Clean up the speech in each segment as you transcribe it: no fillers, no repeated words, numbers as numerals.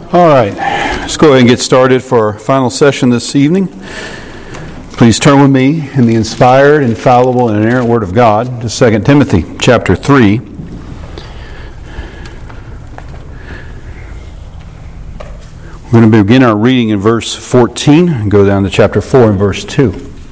All right, let's go ahead and get started for our final session this evening. Please turn with me in the inspired, infallible, and inerrant Word of God to 2 Timothy chapter 3. We're going to begin our reading in verse 14 and go down to chapter 4 and verse 2.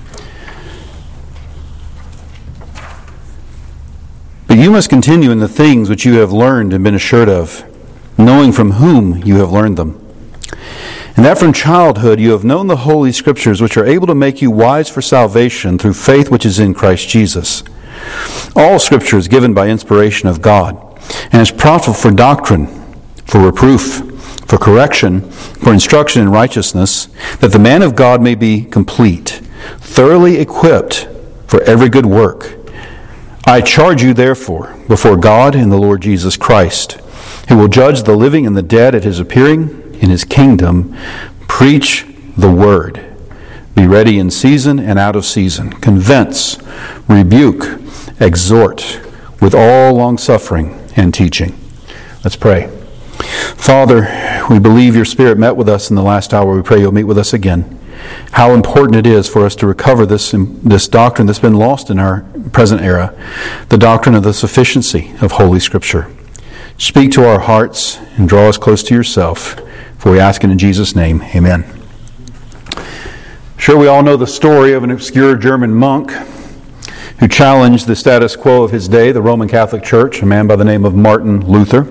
But you must continue in the things which you have learned and been assured of, knowing from whom you have learned them. And that from childhood you have known the Holy Scriptures, which are able to make you wise for salvation through faith which is in Christ Jesus. All Scripture is given by inspiration of God, and is profitable for doctrine, for reproof, for correction, for instruction in righteousness, that the man of God may be complete, thoroughly equipped for every good work. I charge you therefore, before God and the Lord Jesus Christ, who will judge the living and the dead at his appearing in his kingdom, preach the word. Be ready in season and out of season. Convince, rebuke, exhort, with all longsuffering and teaching. Let's pray. Father, we believe your Spirit met with us in the last hour. We pray you'll meet with us again. How important it is for us to recover this doctrine that's been lost in our present era, the doctrine of the sufficiency of Holy Scripture. Speak to our hearts and draw us close to yourself, for we ask it in Jesus' name. Amen. Sure, we all know the story of an obscure German monk who challenged the status quo of his day, the Roman Catholic Church, a man by the name of Martin Luther,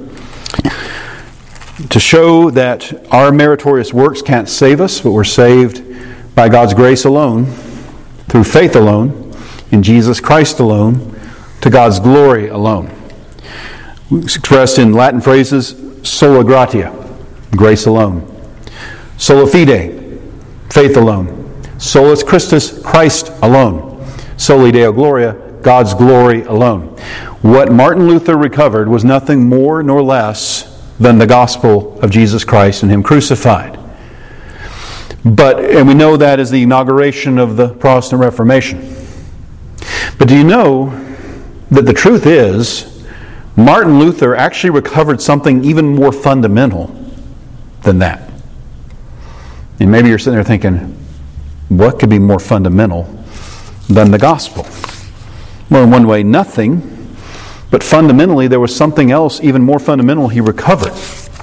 to show that our meritorious works can't save us, but we're saved by God's grace alone, through faith alone, in Jesus Christ alone, to God's glory alone. It's expressed in Latin phrases, sola gratia, grace alone. Sola fide, faith alone. Solus Christus, Christ alone. Soli Deo Gloria, God's glory alone. What Martin Luther recovered was nothing more nor less than the gospel of Jesus Christ and Him crucified. And we know that as the inauguration of the Protestant Reformation. But do you know that the truth is, Martin Luther actually recovered something even more fundamental than that? And maybe you're sitting there thinking, what could be more fundamental than the gospel? Well, in one way, nothing. But fundamentally, there was something else even more fundamental he recovered.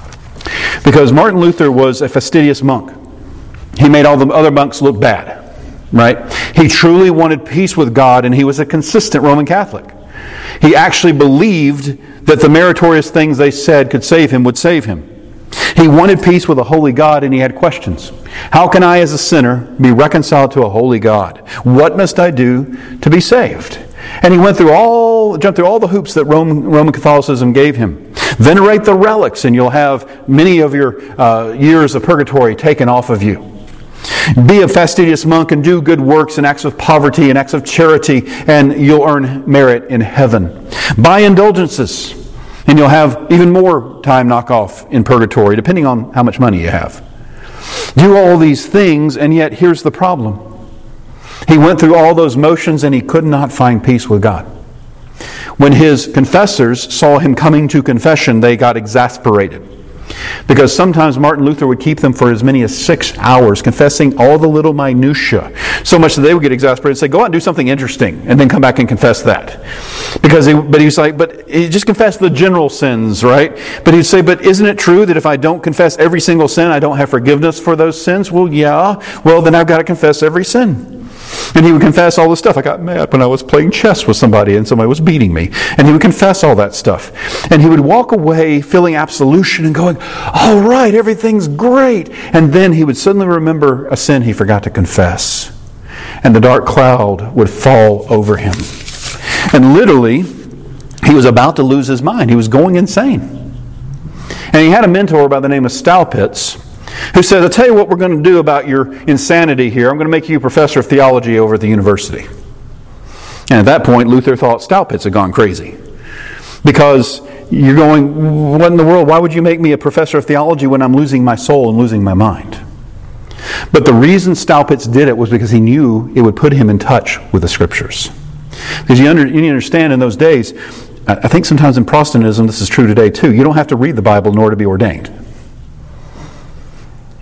Because Martin Luther was a fastidious monk. He made all the other monks look bad, right? He truly wanted peace with God, and he was a consistent Roman Catholic. He actually believed that the meritorious things they said could save him would save him. He wanted peace with a holy God, and he had questions. How can I, as a sinner, be reconciled to a holy God? What must I do to be saved? And he jumped through all the hoops that Roman Catholicism gave him. Venerate the relics, and you'll have many of your years of purgatory taken off of you. Be a fastidious monk and do good works and acts of poverty and acts of charity, and you'll earn merit in heaven. Buy indulgences, and you'll have even more time knock off in purgatory, depending on how much money you have. Do all these things, and yet here's the problem. He went through all those motions and he could not find peace with God. When his confessors saw him coming to confession, they got exasperated. Because sometimes Martin Luther would keep them for as many as 6 hours, confessing all the little minutiae. So much that they would get exasperated and say, go out and do something interesting, and then come back and confess that. But he's like, but he just confessed the general sins, right? But he'd say, but isn't it true that if I don't confess every single sin, I don't have forgiveness for those sins? Well, yeah. Well, then I've got to confess every sin. And he would confess all the stuff. I got mad when I was playing chess with somebody and somebody was beating me. And he would confess all that stuff. And he would walk away feeling absolution and going, all right, everything's great. And then he would suddenly remember a sin he forgot to confess. And the dark cloud would fall over him. And literally, he was about to lose his mind. He was going insane. And he had a mentor by the name of Staupitz, who said, I'll tell you what we're going to do about your insanity here. I'm going to make you a professor of theology over at the university. And at that point, Luther thought Staupitz had gone crazy. Because you're going, what in the world? Why would you make me a professor of theology when I'm losing my soul and losing my mind? But the reason Staupitz did it was because he knew it would put him in touch with the Scriptures. Because you understand in those days, I think sometimes in Protestantism, this is true today too, you don't have to read the Bible in order to be ordained.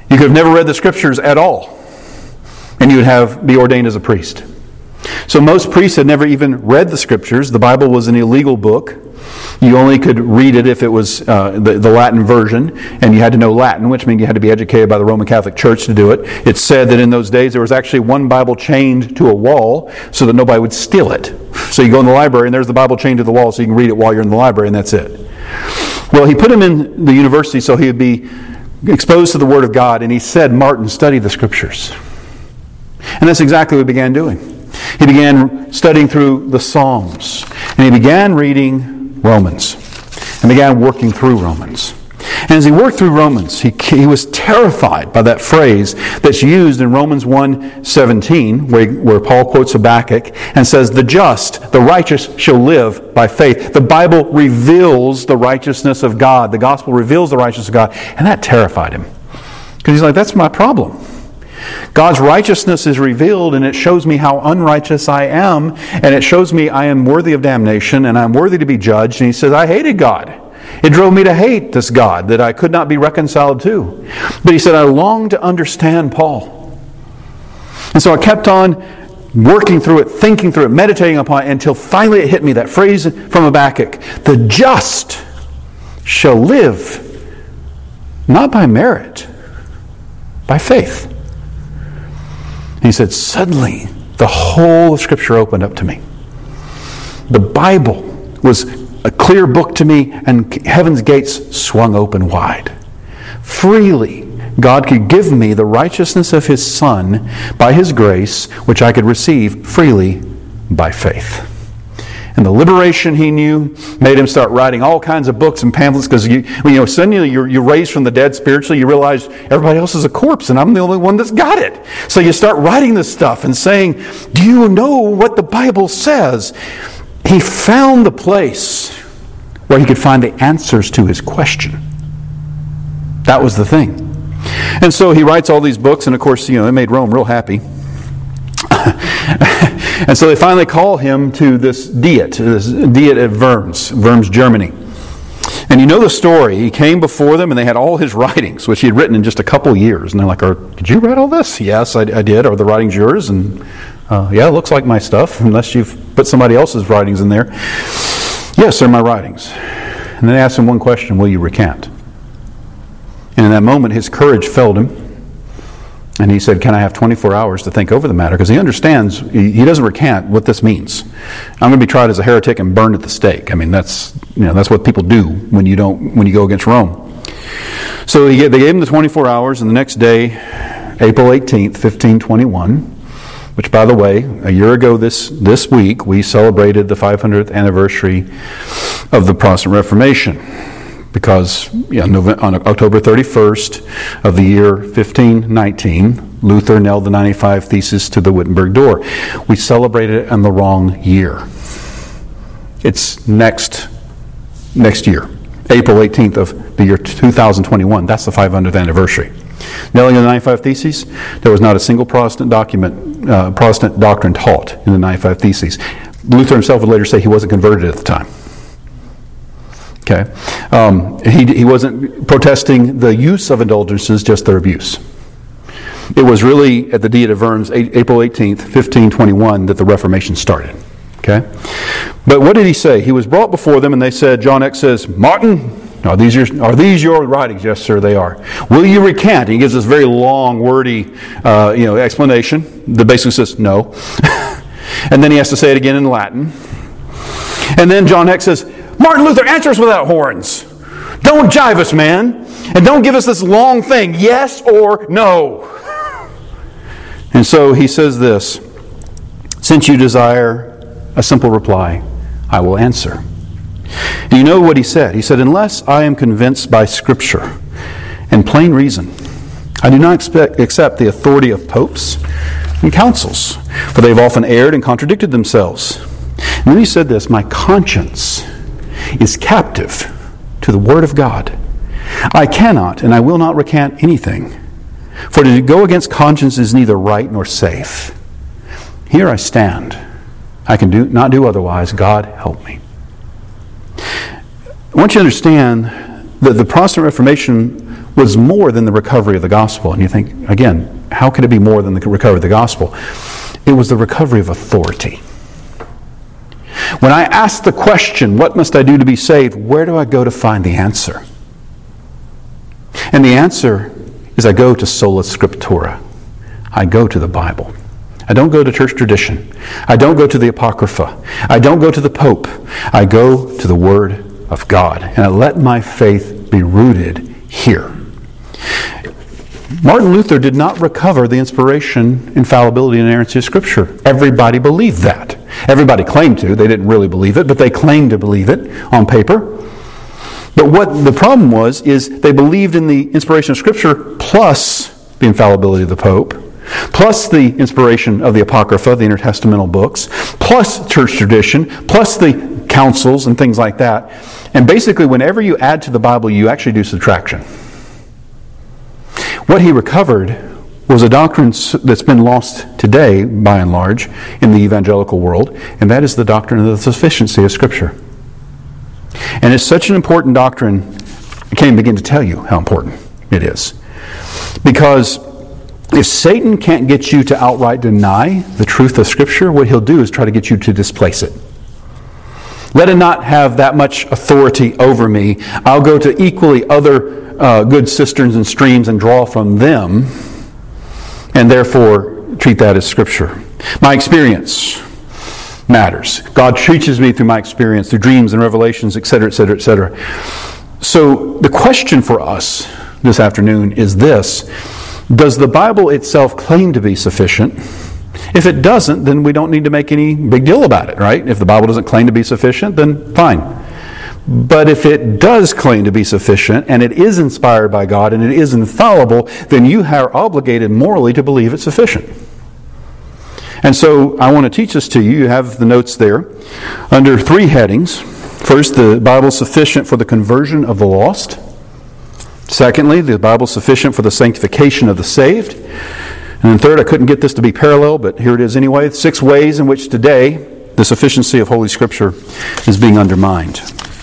You could have never read the Scriptures at all, and you would be ordained as a priest. So most priests had never even read the Scriptures. The Bible was an illegal book. You only could read it if it was the Latin version, and you had to know Latin, which means you had to be educated by the Roman Catholic Church to do it. It's said that in those days there was actually one Bible chained to a wall so that nobody would steal it. So you go in the library and there's the Bible chained to the wall so you can read it while you're in the library, and that's it. Well, he put him in the university so he would be exposed to the Word of God, and he said, "Martin, study the Scriptures." And that's exactly what he began doing. He began studying through the Psalms, and he began reading Romans, and began working through Romans. And as he worked through Romans, he was terrified by that phrase that's used in Romans 1:17, where Paul quotes Habakkuk and says, "The just, the righteous shall live by faith." The Bible reveals the righteousness of God. The gospel reveals the righteousness of God. And that terrified him. Because he's like, that's my problem. God's righteousness is revealed, and it shows me how unrighteous I am, and it shows me I am worthy of damnation, and I'm worthy to be judged. And he says, I hated God. It drove me to hate this God that I could not be reconciled to. But he said, I longed to understand Paul. And so I kept on working through it, thinking through it, meditating upon it, until finally it hit me, that phrase from Habakkuk, "The just shall live, not by merit, by faith." And he said, suddenly the whole of Scripture opened up to me. The Bible was a clear book to me, and heaven's gates swung open wide. Freely, God could give me the righteousness of His Son by His grace, which I could receive freely by faith. And the liberation he knew made him start writing all kinds of books and pamphlets, because suddenly you're raised from the dead spiritually. You realize everybody else is a corpse and I'm the only one that's got it. So you start writing this stuff and saying, do you know what the Bible says? He found the place where he could find the answers to his question. That was the thing. And so he writes all these books, and of course, it made Rome real happy. And so they finally call him to this diet at Worms, Germany. And you know the story. He came before them, and they had all his writings, which he had written in just a couple years. And they're like, did you write all this? Yes, I did. Are the writings yours? And yeah, it looks like my stuff, unless you've put somebody else's writings in there. Yes, they're my writings. And then they asked him one question, will you recant? And in that moment, his courage failed him. And he said, can I have 24 hours to think over the matter? Because he understands, he doesn't recant what this means. I'm going to be tried as a heretic and burned at the stake. I mean, that's what people do when you go against Rome. So they gave him the 24 hours, and the next day, April 18th, 1521, which, by the way, a year ago this week, we celebrated the 500th anniversary of the Protestant Reformation. Because on October 31st of the year 1519, Luther nailed the 95 Theses to the Wittenberg door. We celebrated it in the wrong year. It's next year, April 18th of the year 2021. That's the 500th anniversary. Nailing the 95 Theses, there was not a single Protestant doctrine taught in the 95 Theses. Luther himself would later say he wasn't converted at the time. Okay, he wasn't protesting the use of indulgences, just their abuse. It was really at the Diet of Worms, April 18th, 1521, that the Reformation started. Okay, but what did he say? He was brought before them, and they said, John X says, Martin, are these your writings? Yes, sir, they are. Will you recant? He gives this very long, wordy, explanation that basically says no, and then he has to say it again in Latin, and then John X says, Martin Luther, answer us without horns. Don't jive us, man. And don't give us this long thing, yes or no. And so he says this, since you desire a simple reply, I will answer. Do you know what he said? He said, unless I am convinced by Scripture and plain reason, I do not accept the authority of popes and councils, for they have often erred and contradicted themselves. And then he said this, my conscience is captive to the Word of God. I cannot and I will not recant anything, for to go against conscience is neither right nor safe. Here I stand. I can not do otherwise. God help me. I want you to understand that the Protestant Reformation was more than the recovery of the gospel. And you think, again, how could it be more than the recovery of the gospel? It was the recovery of authority. When I ask the question, what must I do to be saved? Where do I go to find the answer? And the answer is I go to sola scriptura. I go to the Bible. I don't go to church tradition. I don't go to the Apocrypha. I don't go to the Pope. I go to the Word of God. And I let my faith be rooted here. Martin Luther did not recover the inspiration, infallibility, and inerrancy of Scripture. Everybody believed that. Everybody claimed to. They didn't really believe it, but they claimed to believe it on paper. But what the problem was is they believed in the inspiration of Scripture plus the infallibility of the Pope, plus the inspiration of the Apocrypha, the intertestamental books, plus church tradition, plus the councils and things like that. And basically, whenever you add to the Bible, you actually do subtraction. What he recovered was a doctrine that's been lost today, by and large, in the evangelical world, and that is the doctrine of the sufficiency of Scripture. And it's such an important doctrine, I can't even begin to tell you how important it is. Because if Satan can't get you to outright deny the truth of Scripture, what he'll do is try to get you to displace it. Let it not have that much authority over me. I'll go to equally other good cisterns and streams and draw from them, and therefore treat that as Scripture. My experience matters. God teaches me through my experience, through dreams and revelations, etc., etc., etc. So the question for us this afternoon is this: does the Bible itself claim to be sufficient? If it doesn't, then we don't need to make any big deal about it, right? If the Bible doesn't claim to be sufficient, then fine. But if it does claim to be sufficient, and it is inspired by God, and it is infallible, then you are obligated morally to believe it's sufficient. And so I want to teach this to you. You have the notes there under 3 headings. First, the Bible is sufficient for the conversion of the lost. Secondly, the Bible is sufficient for the sanctification of the saved. And then third, I couldn't get this to be parallel, but here it is anyway. 6 ways in which today the sufficiency of Holy Scripture is being undermined.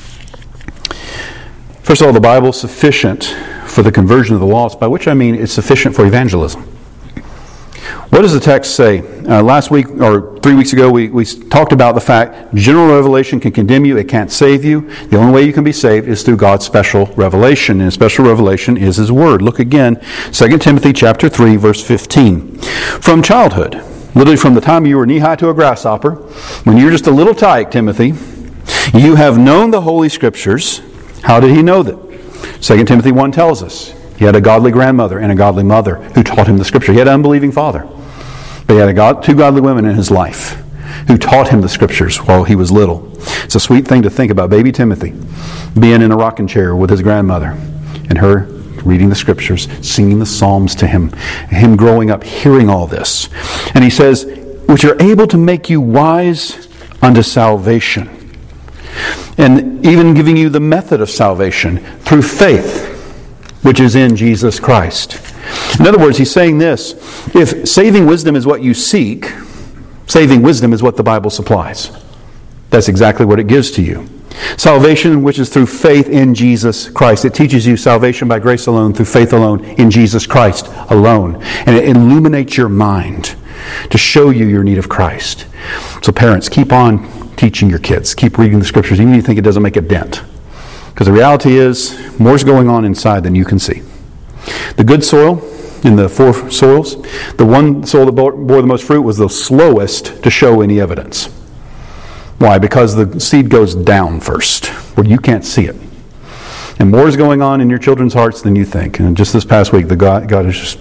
First of all, the Bible is sufficient for the conversion of the lost, by which I mean it's sufficient for evangelism. What does the text say? Last week, or 3 weeks ago, we talked about the fact general revelation can condemn you, it can't save you. The only way you can be saved is through God's special revelation, and special revelation is His Word. Look again, 2 Timothy chapter 3, verse 15. From childhood, literally from the time you were knee-high to a grasshopper, when you're just a little tyke, Timothy, you have known the Holy Scriptures. How did he know that? 2 Timothy 1 tells us he had a godly grandmother and a godly mother who taught him the Scripture. He had an unbelieving father, but he had 2 godly women in his life who taught him the Scriptures while he was little. It's a sweet thing to think about baby Timothy being in a rocking chair with his grandmother and her reading the Scriptures, singing the Psalms to him, him growing up hearing all this. And he says, which are able to make you wise unto salvation. And even giving you the method of salvation through faith, which is in Jesus Christ. In other words, he's saying this: if saving wisdom is what you seek, saving wisdom is what the Bible supplies. That's exactly what it gives to you. Salvation, which is through faith in Jesus Christ. It teaches you salvation by grace alone, through faith alone, in Jesus Christ alone. And it illuminates your mind to show you your need of Christ. So parents, keep on teaching your kids. Keep reading the Scriptures, even if you think it doesn't make a dent. Because the reality is, more's going on inside than you can see. The good soil, in the 4 soils, the one soil that bore the most fruit was the slowest to show any evidence. Why? Because the seed goes down first, where you can't see it. And more is going on in your children's hearts than you think. And just this past week, God is just...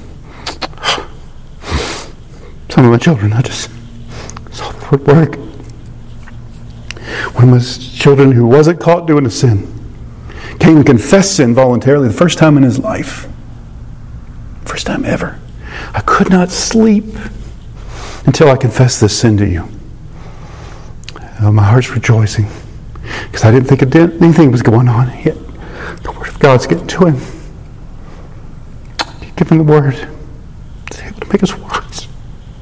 Some of my children, I just saw the Lord work. One of my children who wasn't caught doing a sin came and confessed sin voluntarily the first time in his life. First time ever. I could not sleep until I confessed this sin to you. My heart's rejoicing because I didn't think anything was going on, yet the Word of God's getting to him. You give him the Word. It's able to make us wise.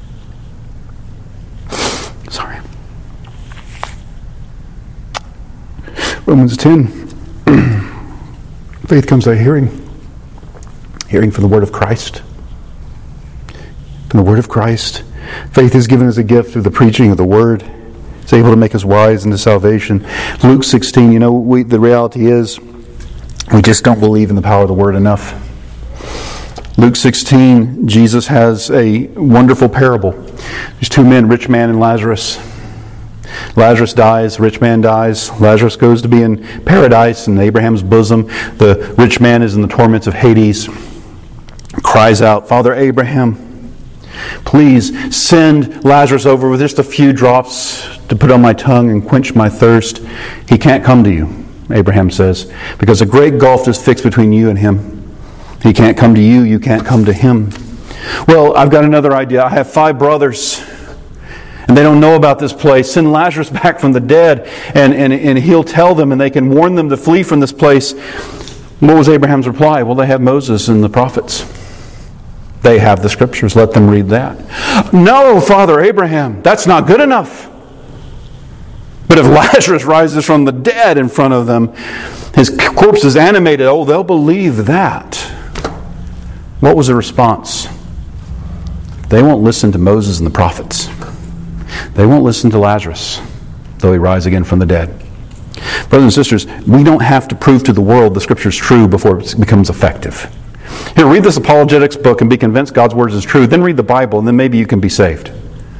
Sorry. Romans 10. Faith comes by hearing. Hearing from the Word of Christ. From the Word of Christ. Faith is given as a gift through the preaching of the Word. It's able to make us wise into salvation. Luke 16, the reality is we just don't believe in the power of the Word enough. Luke 16, Jesus has a wonderful parable. There's two men, rich man and Lazarus. Lazarus dies, rich man dies. Lazarus goes to be in paradise in Abraham's bosom. The rich man is in the torments of Hades. Cries out, Father Abraham, please send Lazarus over with just a few drops to put on my tongue and quench my thirst. He can't come to you, Abraham says, because a great gulf is fixed between you and him. He can't come to you, you can't come to him. Well, I've got another idea. I have 5 brothers, and they don't know about this place. Send Lazarus back from the dead, and he'll tell them, and they can warn them to flee from this place. What was Abraham's reply? Well, they have Moses and the prophets. They have the Scriptures. Let them read that. No, Father Abraham, that's not good enough. But if Lazarus rises from the dead in front of them, his corpse is animated, they'll believe that. What was the response? They won't listen to Moses and the prophets. They won't listen to Lazarus, though he rise again from the dead. Brothers and sisters, we don't have to prove to the world the Scripture is true before it becomes effective. Here, read this apologetics book and be convinced God's Word is true. Then read the Bible, and then maybe you can be saved.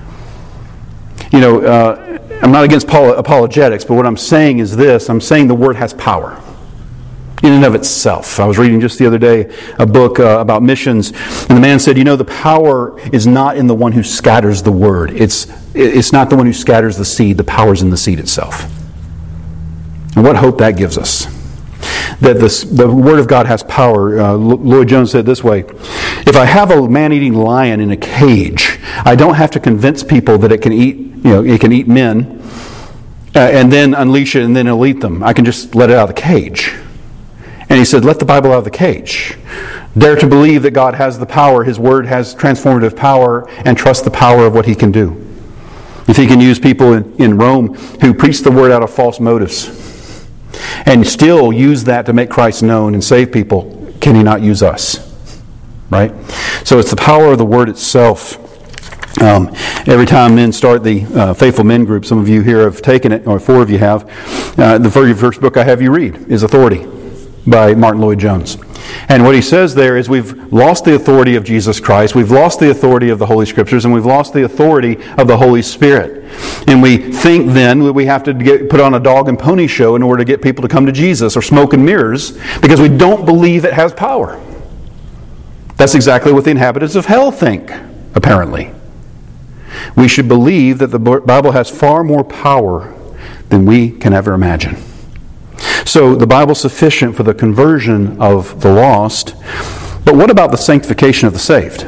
I'm not against apologetics, but what I'm saying is this. I'm saying the Word has power in and of itself. I was reading just the other day a book about missions, and the man said, the power is not in the one who scatters the Word. It's not the one who scatters the seed. The power's in the seed itself. And what hope that gives us. That the Word of God has power. Lloyd Jones said it this way: if I have a man-eating lion in a cage, I don't have to convince people that it can eat, it can eat men, and then unleash it and then it'll eat them. I can just let it out of the cage. And he said, let the Bible out of the cage. Dare to believe that God has the power, His Word has transformative power, and trust the power of what He can do. If He can use people in Rome who preach the Word out of false motives and still use that to make Christ known and save people, can He not use us? Right? So it's the power of the Word itself. Every time men start the Faithful Men group, some of you here have taken it, or 4 of you have, the very first book I have you read is Authority by Martin Lloyd-Jones. And what he says there is we've lost the authority of Jesus Christ, we've lost the authority of the Holy Scriptures, and we've lost the authority of the Holy Spirit. And we think then that we have to put on a dog and pony show in order to get people to come to Jesus, or smoke and mirrors, because we don't believe it has power. That's exactly what the inhabitants of hell think, apparently. We should believe that the Bible has far more power than we can ever imagine. So the Bible's sufficient for the conversion of the lost. But what about the sanctification of the saved?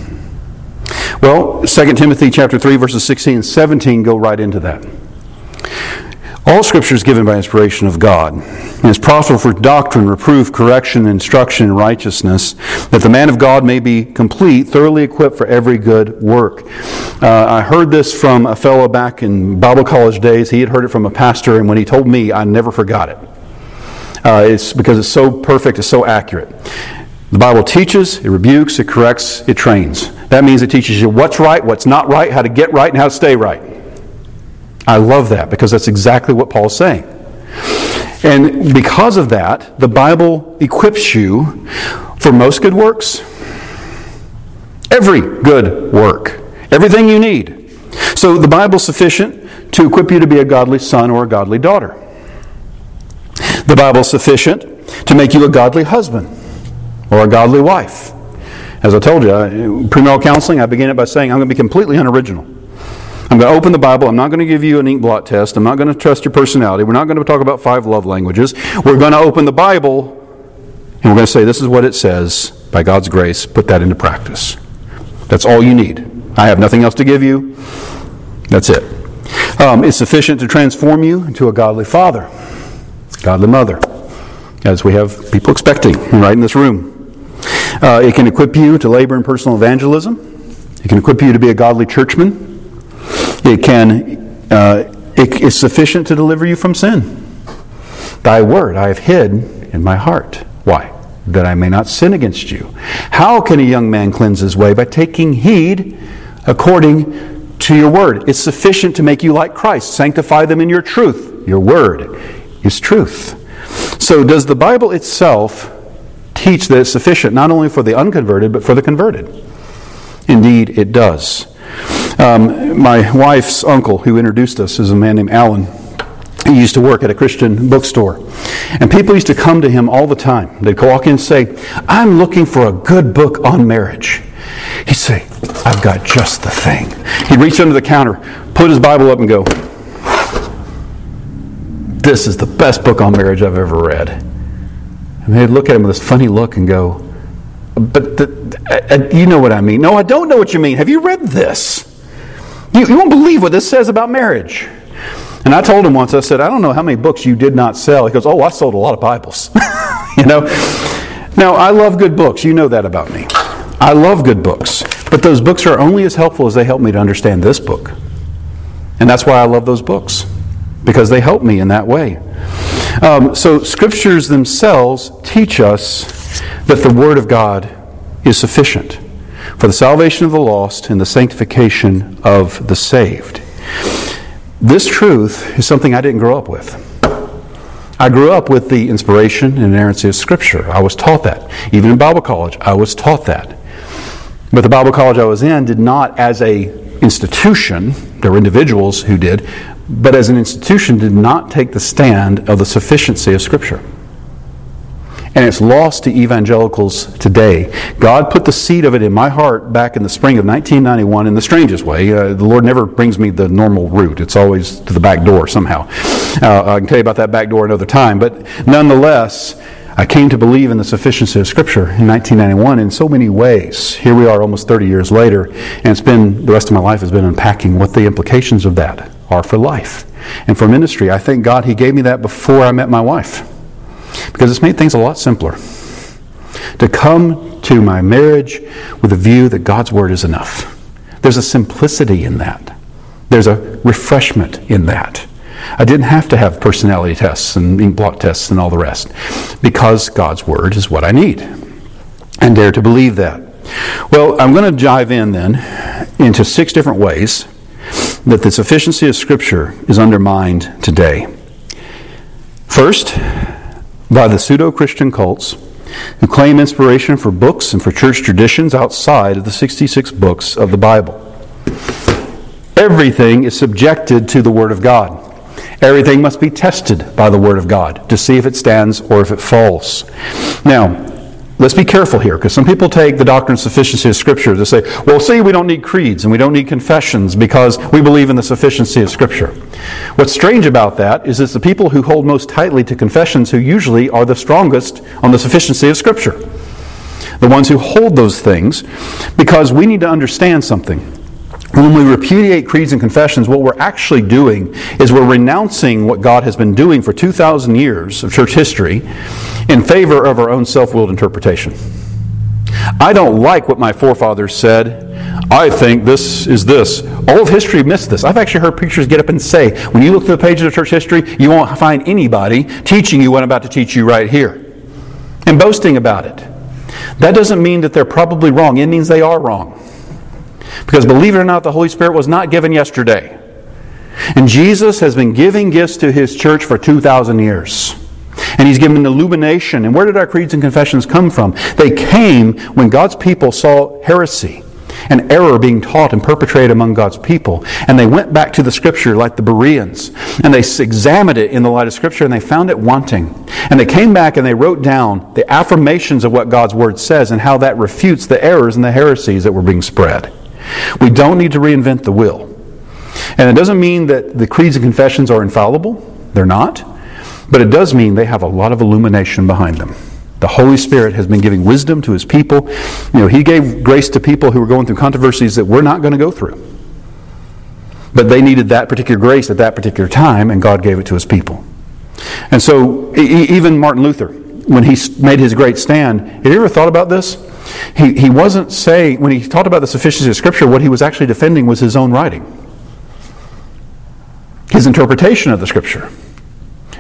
Well, 2 Timothy chapter 3, verses 16 and 17 go right into that. All Scripture is given by inspiration of God, and is profitable for doctrine, reproof, correction, instruction in righteousness, that the man of God may be complete, thoroughly equipped for every good work. I heard this from a fellow back in Bible college days. He had heard it from a pastor, and when he told me, I never forgot it. It's because it's so perfect, it's so accurate. The Bible teaches, it rebukes, it corrects, it trains. That means it teaches you what's right, what's not right, how to get right, and how to stay right. I love that because that's exactly what Paul's saying. And because of that, the Bible equips you for most good works. Every good work. Everything you need. So the Bible's sufficient to equip you to be a godly son or a godly daughter. The Bible's sufficient to make you a godly husband or a godly wife. As I told you, premarital counseling, I begin it by saying I'm going to be completely unoriginal. I'm going to open the Bible. I'm not going to give you an ink blot test. I'm not going to test your personality. We're not going to talk about 5 love languages. We're going to open the Bible and we're going to say, this is what it says. By God's grace, put that into practice. That's all you need. I have nothing else to give you. That's it. It's sufficient to transform you into a godly father, godly mother, as we have people expecting right in this room. It can equip you to labor in personal evangelism. It can equip you to be a godly churchman. It's sufficient to deliver you from sin. Thy word I have hid in my heart, Why? That I may not sin against you. How can a young man cleanse his way? By taking heed according to your word. It's sufficient to make you like Christ. Sanctify them in your truth. Your word is truth. So does the Bible itself teach that it's sufficient not only for the unconverted, but for the converted? Indeed, it does. My wife's uncle, who introduced us, is a man named Alan. He used to work at a Christian bookstore. And people used to come to him all the time. They'd walk in and say, I'm looking for a good book on marriage. He'd say, I've got just the thing. He'd reach under the counter, put his Bible up and go, this is the best book on marriage I've ever read. And they'd look at him with this funny look and go, but you know what I mean. No, I don't know what you mean. Have you read this? You won't believe what this says about marriage. And I told him once, I said, I don't know how many books you did not sell. He goes, oh, I sold a lot of Bibles. You know? Now, I love good books. You know that about me. I love good books. But those books are only as helpful as they help me to understand this book. And that's why I love those books. Because they help me in that way. So Scriptures themselves teach us that the Word of God is sufficient for the salvation of the lost and the sanctification of the saved. This truth is something I didn't grow up with. I grew up with the inspiration and inerrancy of Scripture. I was taught that. Even in Bible college, I was taught that. But the Bible college I was in did not, as an institution, there were individuals who did, but as an institution did not take the stand of the sufficiency of Scripture. And it's lost to evangelicals today. God put the seed of it in my heart back in the spring of 1991 in the strangest way. The Lord never brings me the normal route. It's always to the back door somehow. I can tell you about that back door another time. But nonetheless, I came to believe in the sufficiency of Scripture in 1991 in so many ways. Here we are almost 30 years later, and it's been, the rest of my life has been unpacking what the implications of that are for life and for ministry. I thank God He gave me that before I met my wife, because it's made things a lot simpler. To come to my marriage with a view that God's Word is enough. There's a simplicity in that. There's a refreshment in that. I didn't have to have personality tests and ink blot tests and all the rest, because God's Word is what I need. And dare to believe that. Well, I'm going to dive in then into 6 different ways that the sufficiency of Scripture is undermined today. First, by the pseudo-Christian cults who claim inspiration for books and for church traditions outside of the 66 books of the Bible. Everything is subjected to the Word of God. Everything must be tested by the Word of God to see if it stands or if it falls. Now, let's be careful here, because some people take the doctrine of sufficiency of Scripture to say, well, see, we don't need creeds and we don't need confessions because we believe in the sufficiency of Scripture. What's strange about that is it's the people who hold most tightly to confessions who usually are the strongest on the sufficiency of Scripture. The ones who hold those things, because we need to understand something. When we repudiate creeds and confessions, what we're actually doing is we're renouncing what God has been doing for 2,000 years of church history in favor of our own self-willed interpretation. I don't like what my forefathers said. I think this is this. All of history missed this. I've actually heard preachers get up and say, when you look through the pages of church history, you won't find anybody teaching you what I'm about to teach you right here. And boasting about it. That doesn't mean that they're probably wrong. It means they are wrong. Because believe it or not, the Holy Spirit was not given yesterday. And Jesus has been giving gifts to His church for 2,000 years. And He's given illumination. And where did our creeds and confessions come from? They came when God's people saw heresy and error being taught and perpetrated among God's people. And they went back to the Scripture like the Bereans. And they examined it in the light of Scripture and they found it wanting. And they came back and they wrote down the affirmations of what God's Word says and how that refutes the errors and the heresies that were being spread. We don't need to reinvent the wheel. And it doesn't mean that the creeds and confessions are infallible. They're not. But it does mean they have a lot of illumination behind them. The Holy Spirit has been giving wisdom to His people. He gave grace to people who were going through controversies that we're not going to go through. But they needed that particular grace at that particular time, and God gave it to His people. And so, even Martin Luther, when he made his great stand, have you ever thought about this? He wasn't saying, when he talked about the sufficiency of Scripture, what he was actually defending was his own writing. His interpretation of the Scripture.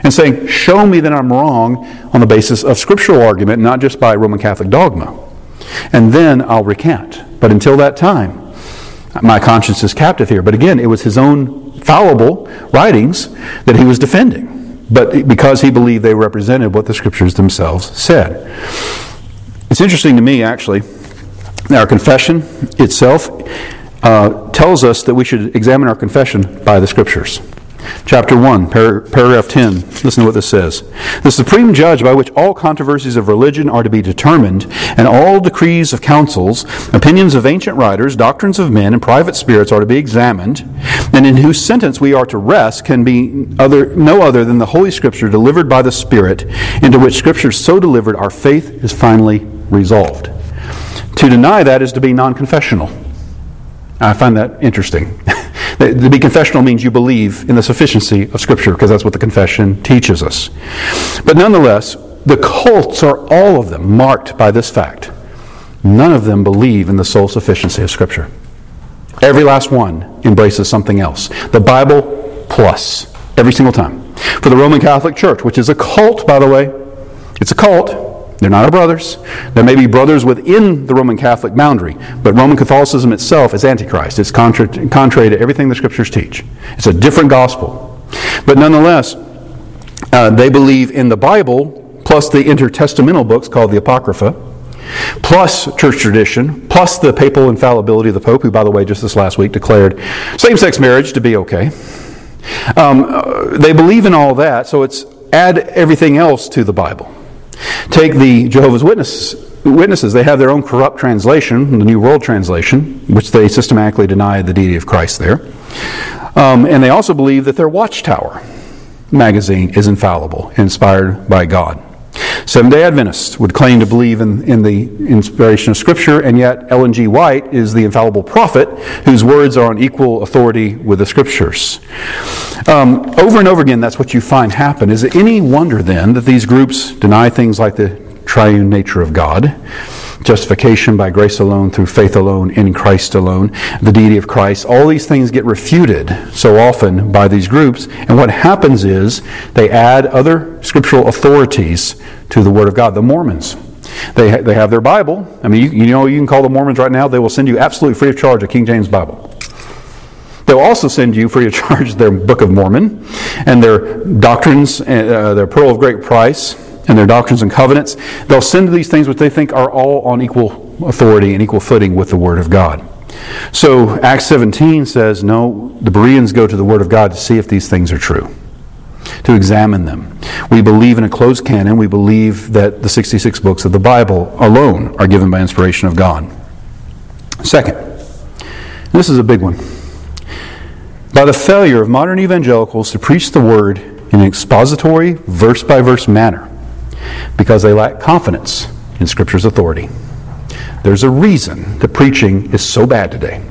and saying, show me that I'm wrong on the basis of scriptural argument, not just by Roman Catholic dogma. And then I'll recant. But until that time, my conscience is captive here. But again, it was his own fallible writings that he was defending, but because he believed they represented what the scriptures themselves said. It's interesting to me, actually, that our confession itself tells us that we should examine our confession by the scriptures. Chapter 1, paragraph 10, listen to what this says. The supreme judge by which all controversies of religion are to be determined, and all decrees of councils, opinions of ancient writers, doctrines of men, and private spirits are to be examined, and in whose sentence we are to rest, can be no other than the Holy Scripture delivered by the Spirit, into which Scripture so delivered our faith is finally resolved. To deny that is to be non-confessional. I find that interesting. To be confessional means you believe in the sufficiency of Scripture, because that's what the confession teaches us. But nonetheless, the cults are all of them marked by this fact. None of them believe in the sole sufficiency of Scripture. Every last one embraces something else. The Bible plus, every single time. For the Roman Catholic Church, which is a cult, by the way, it's a cult. They're not our brothers. There may be brothers within the Roman Catholic boundary, but Roman Catholicism itself is Antichrist. It's contrary to everything the Scriptures teach. It's a different gospel. But nonetheless, they believe in the Bible, plus the intertestamental books called the Apocrypha, plus church tradition, plus the papal infallibility of the Pope, who, by the way, just this last week declared same-sex marriage to be okay. They believe in all that, so it's add everything else to the Bible. Take the Jehovah's Witnesses. They have their own corrupt translation, the New World Translation, which they systematically deny the deity of Christ there. And they also believe that their Watchtower magazine is infallible, inspired by God. Seventh-day Adventists would claim to believe in the inspiration of Scripture, and yet Ellen G. White is the infallible prophet whose words are on equal authority with the Scriptures. Over and over again, that's what you find happen. Is it any wonder then that these groups deny things like the triune nature of God, justification by grace alone, through faith alone, in Christ alone, the deity of Christ? All these things get refuted so often by these groups, and what happens is they add other scriptural authorities to the Word of God. The Mormons, they have their Bible. I mean, you can call the Mormons right now. They will send you absolutely free of charge a King James Bible. They'll also send you free of charge their Book of Mormon and their doctrines, their Pearl of Great Price, and their doctrines and covenants. They'll send these things which they think are all on equal authority and equal footing with the Word of God. So Acts 17 says, no, the Bereans go to the Word of God to see if these things are true, to examine them. We believe in a closed canon. We believe that the 66 books of the Bible alone are given by inspiration of God. Second, this is a big one. By the failure of modern evangelicals to preach the Word in an expository, verse-by-verse manner, because they lack confidence in Scripture's authority. There's a reason that preaching is so bad today.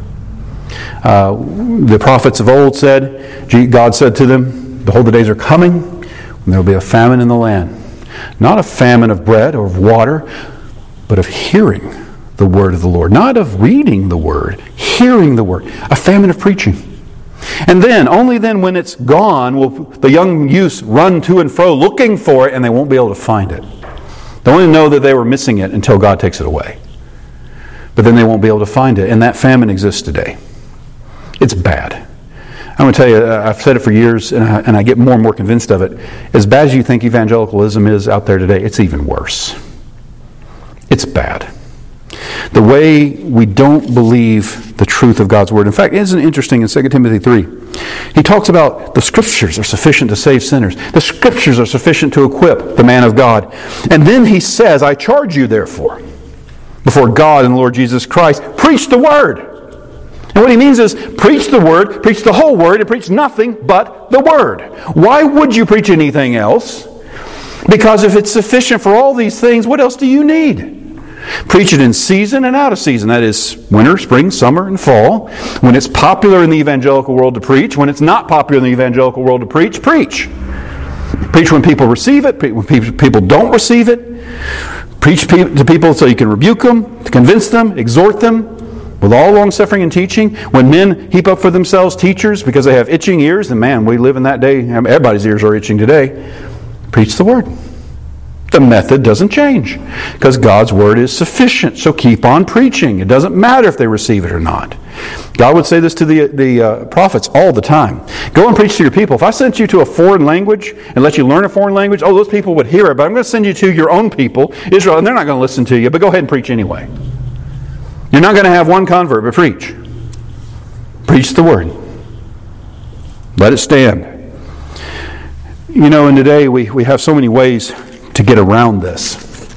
The prophets of old said, God said to them, behold, the days are coming when there will be a famine in the land. Not a famine of bread or of water, but of hearing the word of the Lord. Not of reading the word, hearing the word. A famine of preaching. And then, only then when it's gone, will the young youths run to and fro looking for it, and they won't be able to find it. They'll only know that they were missing it until God takes it away. But then they won't be able to find it, and that famine exists today. It's bad. I'm going to tell you, I've said it for years, and I get more and more convinced of it. As bad as you think evangelicalism is out there today, it's even worse. It's bad. The way we don't believe the truth of God's Word. In fact, isn't it interesting in 2 Timothy 3? He talks about the Scriptures are sufficient to save sinners. The Scriptures are sufficient to equip the man of God. And then he says, I charge you therefore, before God and the Lord Jesus Christ, preach the Word. And what he means is, preach the Word, preach the whole Word, and preach nothing but the Word. Why would you preach anything else? Because if it's sufficient for all these things, what else do you need? Preach it in season and out of season. That is, winter, spring, summer, and fall. When it's popular in the evangelical world to preach. When it's not popular in the evangelical world to preach, preach. Preach when people receive it. When people don't receive it. Preach to people so you can rebuke them, to convince them, exhort them. with all long-suffering and teaching. When men heap up for themselves teachers because they have itching ears, and man, we live in that day, everybody's ears are itching today, preach the Word. The method doesn't change because God's Word is sufficient. So keep on preaching. It doesn't matter if they receive it or not. God would say this to the prophets all the time. Go and preach to your people. If I sent you to a foreign language and let you learn a foreign language, those people would hear it. But I'm going to send you to your own people, Israel, and they're not going to listen to you. But go ahead and preach anyway. You're not going to have one convert, but preach. Preach the Word. Let it stand. And today we have so many ways to get around this.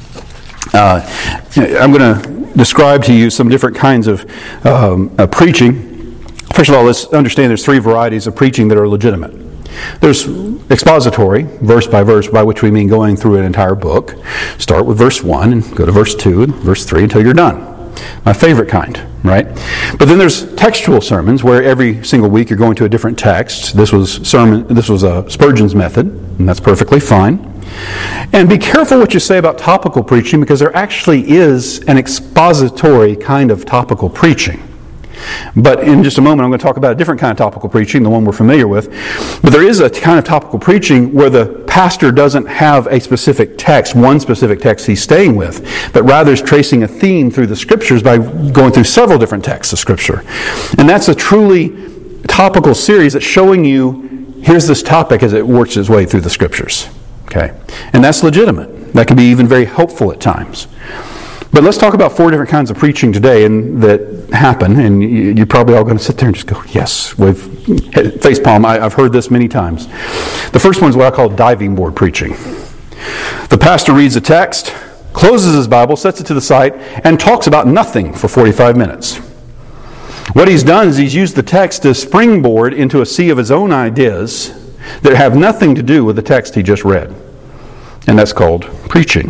I'm going to describe to you some different kinds of preaching. First of all, let's understand there's 3 varieties of preaching that are legitimate. There's expository, verse by verse, by which we mean going through an entire book. Start with verse 1 and go to verse 2 and verse 3 until you're done. My favorite kind, right? But then there's textual sermons where every single week you're going to a different text. This was Spurgeon's method, and that's perfectly fine. And be careful what you say about topical preaching, because there actually is an expository kind of topical preaching. But in just a moment I'm going to talk about a different kind of topical preaching, the one we're familiar with. But there is a kind of topical preaching where the pastor doesn't have a specific text, one specific text he's staying with, but rather is tracing a theme through the Scriptures by going through several different texts of Scripture. And that's a truly topical series that's showing you, here's this topic as it works its way through the Scriptures. Okay, and that's legitimate. That can be even very helpful at times. But let's talk about 4 different kinds of preaching today and that happen. And you're probably all going to sit there and just go, yes, with facepalm. I've heard this many times. The first one is what I call diving board preaching. The pastor reads a text, closes his Bible, sets it to the side, and talks about nothing for 45 minutes. What he's done is he's used the text to springboard into a sea of his own ideas that have nothing to do with the text he just read. And that's called preaching.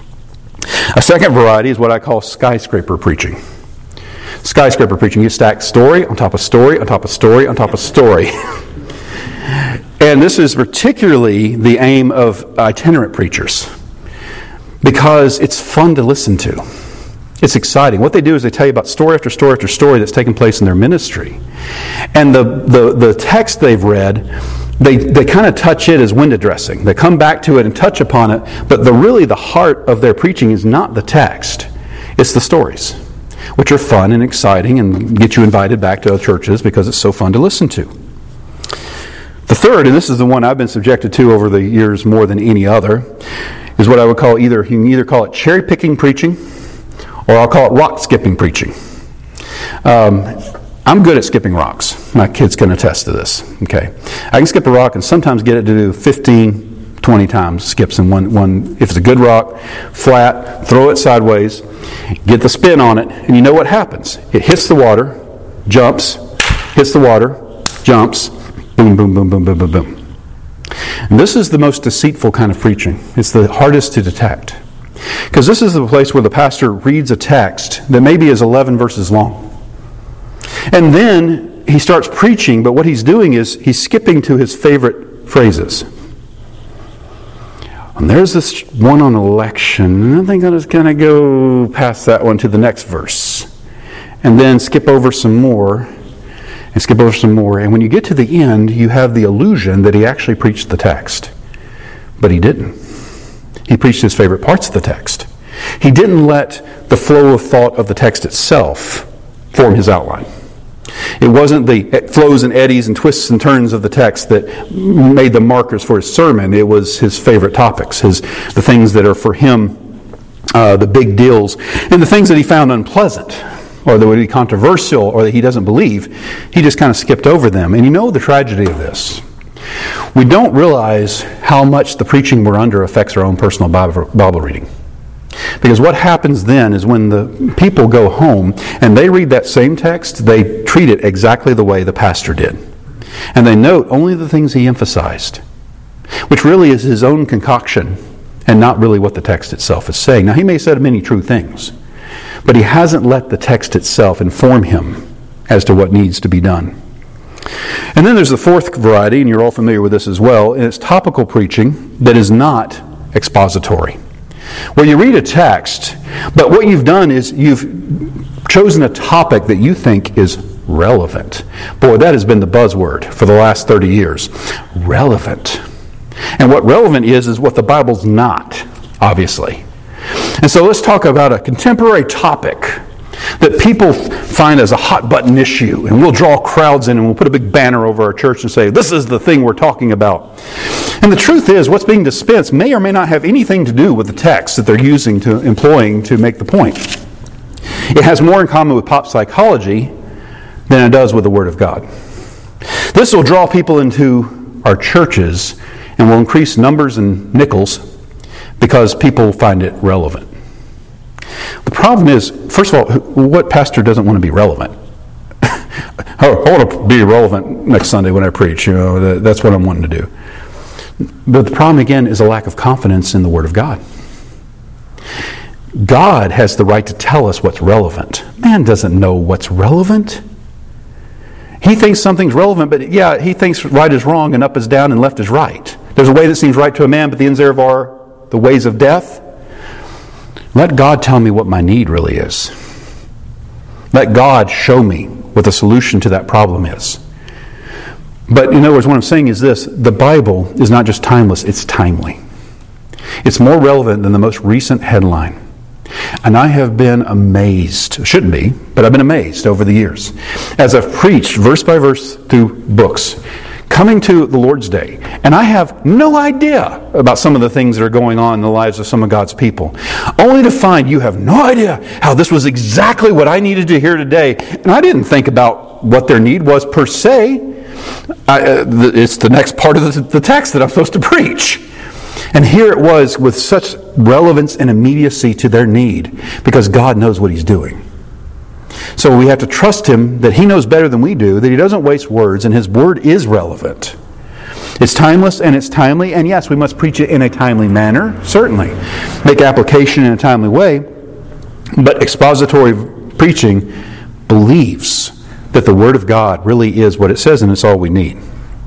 A second variety is what I call skyscraper preaching. Skyscraper preaching. You stack story on top of story on top of story on top of story. And this is particularly the aim of itinerant preachers, because it's fun to listen to. It's exciting. What they do is they tell you about story after story after story that's taken place in their ministry. And the text they've read, they kind of touch it as window dressing. They come back to it and touch upon it, but really the heart of their preaching is not the text. It's the stories, which are fun and exciting and get you invited back to other churches because it's so fun to listen to. The third, and this is the one I've been subjected to over the years more than any other, is what I would call you can either call it cherry-picking preaching, or I'll call it rock-skipping preaching. I'm good at skipping rocks. My kids can attest to this. Okay, I can skip a rock and sometimes get it to do 15, 20 times skips in one. If it's a good rock, flat, throw it sideways, get the spin on it, and you know what happens. It hits the water, jumps, hits the water, jumps, boom, boom, boom, boom, boom, boom, boom. And this is the most deceitful kind of preaching. It's the hardest to detect. Because this is the place where the pastor reads a text that maybe is 11 verses long. And then he starts preaching, but what he's doing is he's skipping to his favorite phrases. And there's this one on election, and I think I'm just going to go past that one to the next verse. And then skip over some more, and skip over some more. And when you get to the end, you have the illusion that he actually preached the text. But he didn't. He preached his favorite parts of the text. He didn't let the flow of thought of the text itself form his outline. It wasn't the flows and eddies and twists and turns of the text that made the markers for his sermon. It was his favorite topics, the things that are for him the big deals, and the things that he found unpleasant, or that would be controversial, or that he doesn't believe. He just kind of skipped over them. And you know the tragedy of this. We don't realize how much the preaching we're under affects our own personal Bible reading. Because what happens then is when the people go home and they read that same text, they treat it exactly the way the pastor did. And they note only the things he emphasized, which really is his own concoction and not really what the text itself is saying. Now, he may have said many true things, but he hasn't let the text itself inform him as to what needs to be done. And then there's the fourth variety, and you're all familiar with this as well, and it's topical preaching that is not expository. Where you read a text, but what you've done is you've chosen a topic that you think is relevant. Boy, that has been the buzzword for the last 30 years. Relevant. And what relevant is what the Bible's not, obviously. And so let's talk about a contemporary topic that people find as a hot button issue, and we'll draw crowds in and we'll put a big banner over our church and say, this is the thing we're talking about. And the truth is, what's being dispensed may or may not have anything to do with the text that they're employing to make the point. It has more in common with pop psychology than it does with the Word of God. This will draw people into our churches and will increase numbers and nickels because people find it relevant. The problem is, first of all, what pastor doesn't want to be relevant? I want to be relevant next Sunday when I preach. That's what I'm wanting to do. But the problem, again, is a lack of confidence in the Word of God. God has the right to tell us what's relevant. Man doesn't know what's relevant. He thinks something's relevant, but yeah, he thinks right is wrong and up is down and left is right. There's a way that seems right to a man, but the ends thereof are the ways of death. Let God tell me what my need really is. Let God show me what the solution to that problem is. But in other words, what I'm saying is this: the Bible is not just timeless, it's timely. It's more relevant than the most recent headline. And I have been amazed, shouldn't be, but I've been amazed over the years as I've preached verse by verse through books, coming to the Lord's Day, and I have no idea about some of the things that are going on in the lives of some of God's people, only to find you have no idea how this was exactly what I needed to hear today. And I didn't think about what their need was per se. It's the next part of the text that I'm supposed to preach. And here it was with such relevance and immediacy to their need, because God knows what He's doing. So we have to trust Him that He knows better than we do, that He doesn't waste words, and His Word is relevant. It's timeless and it's timely, and yes, we must preach it in a timely manner, certainly. Make application in a timely way, but expository preaching believes that the Word of God really is what it says, and it's all we need.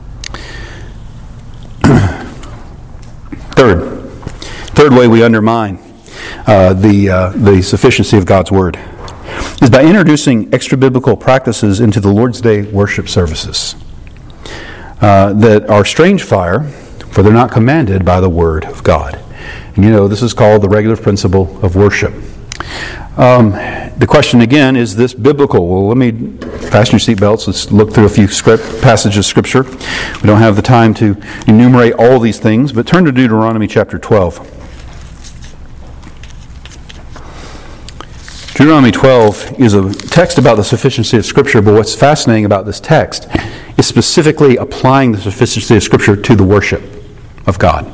Third way we undermine the sufficiency of God's Word is by introducing extra-biblical practices into the Lord's Day worship services that are strange fire, for they're not commanded by the Word of God. And this is called the regular principle of worship. The question again, is this biblical? Well, let me fasten your seatbelts. Let's look through a few passages of Scripture. We don't have the time to enumerate all these things, but turn to Deuteronomy chapter 12. Deuteronomy 12 is a text about the sufficiency of Scripture, but what's fascinating about this text is specifically applying the sufficiency of Scripture to the worship of God.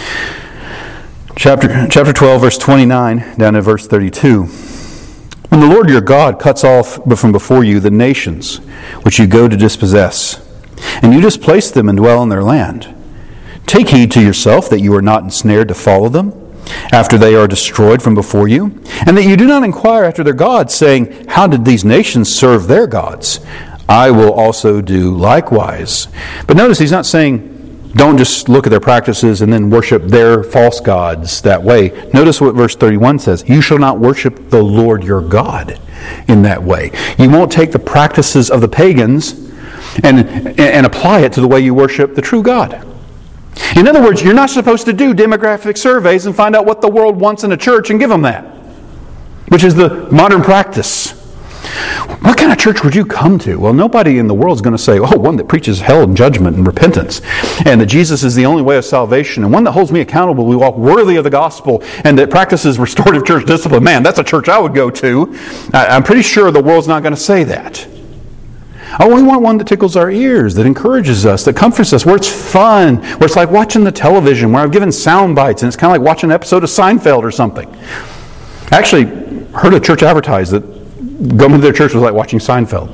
Chapter 12, verse 29, down to verse 32. When the Lord your God cuts off from before you the nations which you go to dispossess, and you displace them and dwell in their land, take heed to yourself that you are not ensnared to follow them, after they are destroyed from before you, and that you do not inquire after their gods, saying, how did these nations serve their gods? I will also do likewise. But notice he's not saying, don't just look at their practices and then worship their false gods that way. Notice what verse 31 says. You shall not worship the Lord your God in that way. You won't take the practices of the pagans and apply it to the way you worship the true God. In other words, you're not supposed to do demographic surveys and find out what the world wants in a church and give them that, which is the modern practice. What kind of church would you come to? Well, nobody in the world is going to say, one that preaches hell and judgment and repentance, and that Jesus is the only way of salvation, and one that holds me accountable, we walk worthy of the gospel, and that practices restorative church discipline. Man, that's a church I would go to. I'm pretty sure the world's not going to say that. Oh, we want one that tickles our ears, that encourages us, that comforts us, where it's fun, where it's like watching the television, where I've given sound bites, and it's kind of like watching an episode of Seinfeld or something. I actually heard a church advertise that going to their church was like watching Seinfeld.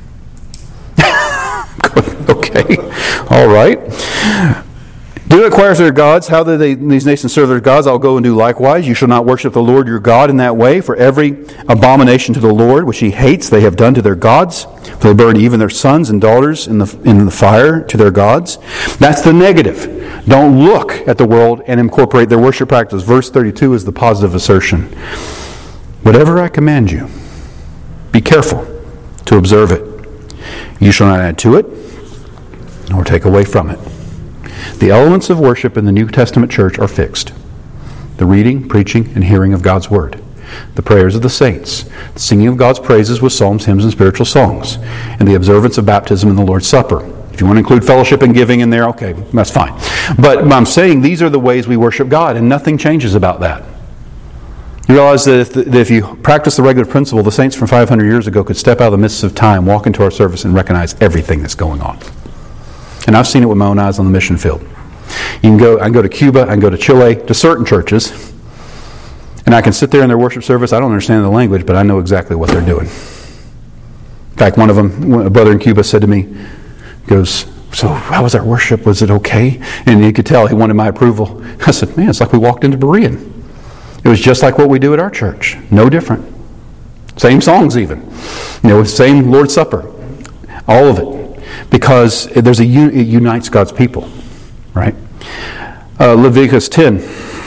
Okay, all right. Do not inquire after their gods. How do these nations serve their gods? I'll go and do likewise. You shall not worship the Lord your God in that way. For every abomination to the Lord which He hates, they have done to their gods. For they burn even their sons and daughters in the fire to their gods. That's the negative. Don't look at the world and incorporate their worship practice. Verse 32 is the positive assertion. Whatever I command you, Be careful to observe it. You shall not add to it, nor take away from it. The elements of worship in the New Testament church are fixed. The reading, preaching, and hearing of God's Word. The prayers of the saints. The singing of God's praises with psalms, hymns, and spiritual songs. And the observance of baptism and the Lord's Supper. If you want to include fellowship and giving in there, okay, that's fine. But I'm saying these are the ways we worship God, and nothing changes about that. You realize that if you practice the regular principle, the saints from 500 years ago could step out of the midst of time, walk into our service, and recognize everything that's going on. And I've seen it with my own eyes on the mission field. I can go to Cuba, I can go to Chile, to certain churches, and I can sit there in their worship service. I don't understand the language, but I know exactly what they're doing. In fact, one of them, a brother in Cuba, said to me, goes, "So how was our worship? Was it okay?" And you could tell he wanted my approval. I said, "Man, it's like we walked into Berean. It was just like what we do at our church. No different. Same songs even. Same Lord's Supper. All of it. Because it unites God's people. Right? Leviticus 10.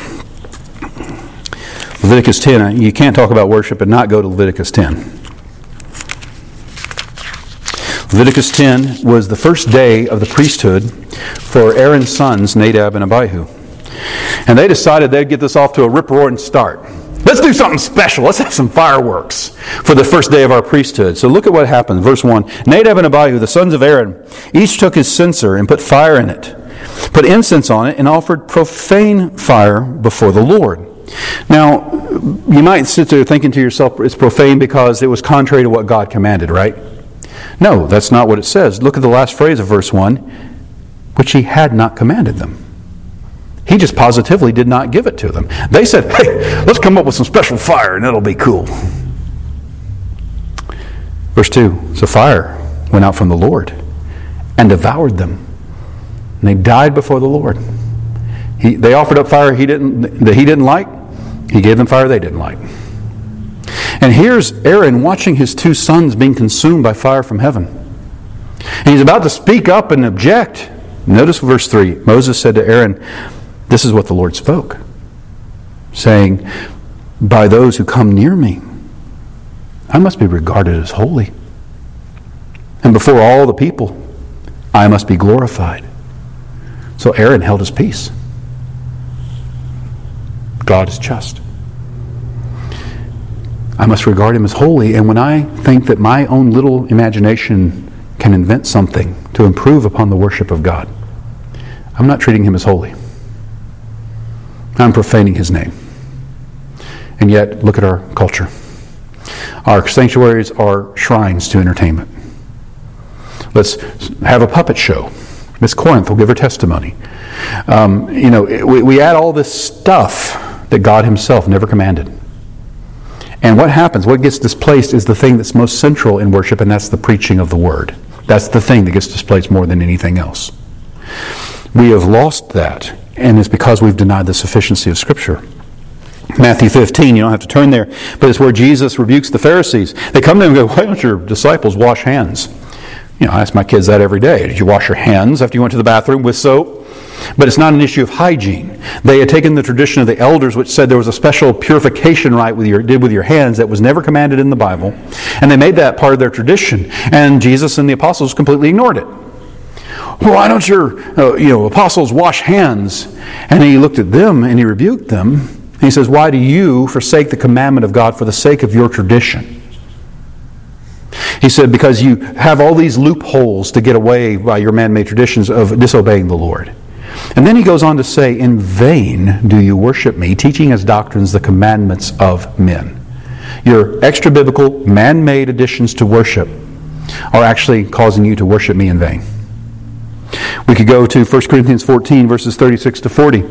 Leviticus 10. You can't talk about worship and not go to Leviticus 10. Leviticus 10 was the first day of the priesthood for Aaron's sons, Nadab and Abihu. And they decided they'd get this off to a rip-roaring start. Let's do something special. Let's have some fireworks for the first day of our priesthood. So look at what happened. Verse 1. Nadab and Abihu, the sons of Aaron, each took his censer and put fire in it, put incense on it, and offered profane fire before the Lord. Now, you might sit there thinking to yourself, it's profane because it was contrary to what God commanded, right? No, that's not what it says. Look at the last phrase of verse 1, which he had not commanded them. He just positively did not give it to them. They said, "Hey, let's come up with some special fire and it'll be cool." Verse 2, so fire went out from the Lord and devoured them. And they died before the Lord. They offered up fire that he didn't like. He gave them fire they didn't like. And here's Aaron watching his two sons being consumed by fire from heaven. And he's about to speak up and object. Notice verse 3. Moses said to Aaron, "This is what the Lord spoke, saying, by those who come near me, I must be regarded as holy. And before all the people, I must be glorified." So Aaron held his peace. God is just. I must regard him as holy, and when I think that my own little imagination can invent something to improve upon the worship of God, I'm not treating him as holy. I'm profaning his name. And yet, look at our culture. Our sanctuaries are shrines to entertainment. Let's have a puppet show. Miss Corinth will give her testimony. We add all this stuff that God himself never commanded. And what happens, what gets displaced is the thing that's most central in worship, and that's the preaching of the Word. That's the thing that gets displaced more than anything else. We have lost that, and it's because we've denied the sufficiency of Scripture. Matthew 15, you don't have to turn there, but it's where Jesus rebukes the Pharisees. They come to him and go, "Why don't your disciples wash hands?" I ask my kids that every day. Did you wash your hands after you went to the bathroom with soap? But it's not an issue of hygiene. They had taken the tradition of the elders, which said there was a special purification rite with your hands that was never commanded in the Bible, and they made that part of their tradition. And Jesus and the apostles completely ignored it. "Well, why don't your apostles wash hands?" And he looked at them and he rebuked them. And he says, "Why do you forsake the commandment of God for the sake of your tradition?" He said, "Because you have all these loopholes to get away by your man-made traditions of disobeying the Lord." And then he goes on to say, "In vain do you worship me, teaching as doctrines the commandments of men." Your extra-biblical, man-made additions to worship are actually causing you to worship me in vain. We could go to 1 Corinthians 14, verses 36 to 40.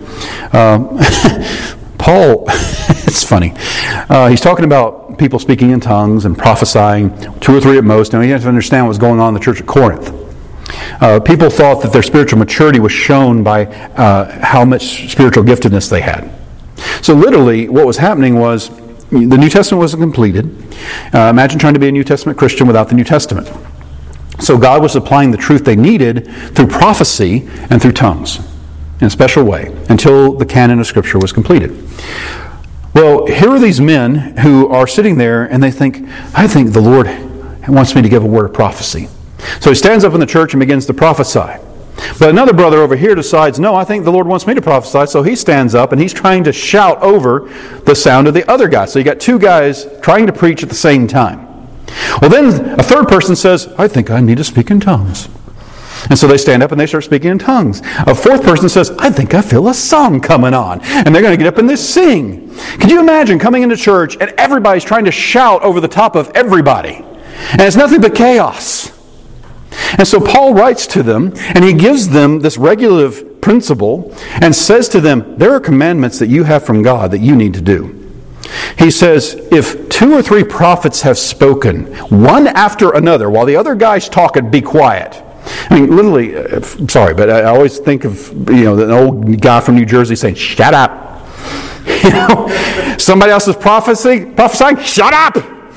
Paul, it's funny. He's talking about people speaking in tongues and prophesying, 2 or 3 at most. Now, you have to understand what was going on in the church at Corinth. People thought that their spiritual maturity was shown by how much spiritual giftedness they had. So literally, what was happening was the New Testament wasn't completed. Imagine trying to be a New Testament Christian without the New Testament. So God was supplying the truth they needed through prophecy and through tongues in a special way until the canon of Scripture was completed. Well, here are these men who are sitting there and they think, I think the Lord wants me to give a word of prophecy. So he stands up in the church and begins to prophesy. But another brother over here decides, no, I think the Lord wants me to prophesy. So he stands up and he's trying to shout over the sound of the other guy. So you got two guys trying to preach at the same time. Well, then a third person says, I think I need to speak in tongues. And so they stand up and they start speaking in tongues. A fourth person says, I think I feel a song coming on. And they're going to get up and they sing. Can you imagine coming into church and everybody's trying to shout over the top of everybody? And it's nothing but chaos. And so Paul writes to them and he gives them this regulative principle and says to them, there are commandments that you have from God that you need to do. He says, if 2 or 3 prophets have spoken, one after another, while the other guy's talking, be quiet. I mean, literally, sorry, but I always think of, the old guy from New Jersey saying, shut up. Somebody else is prophesying, shut up.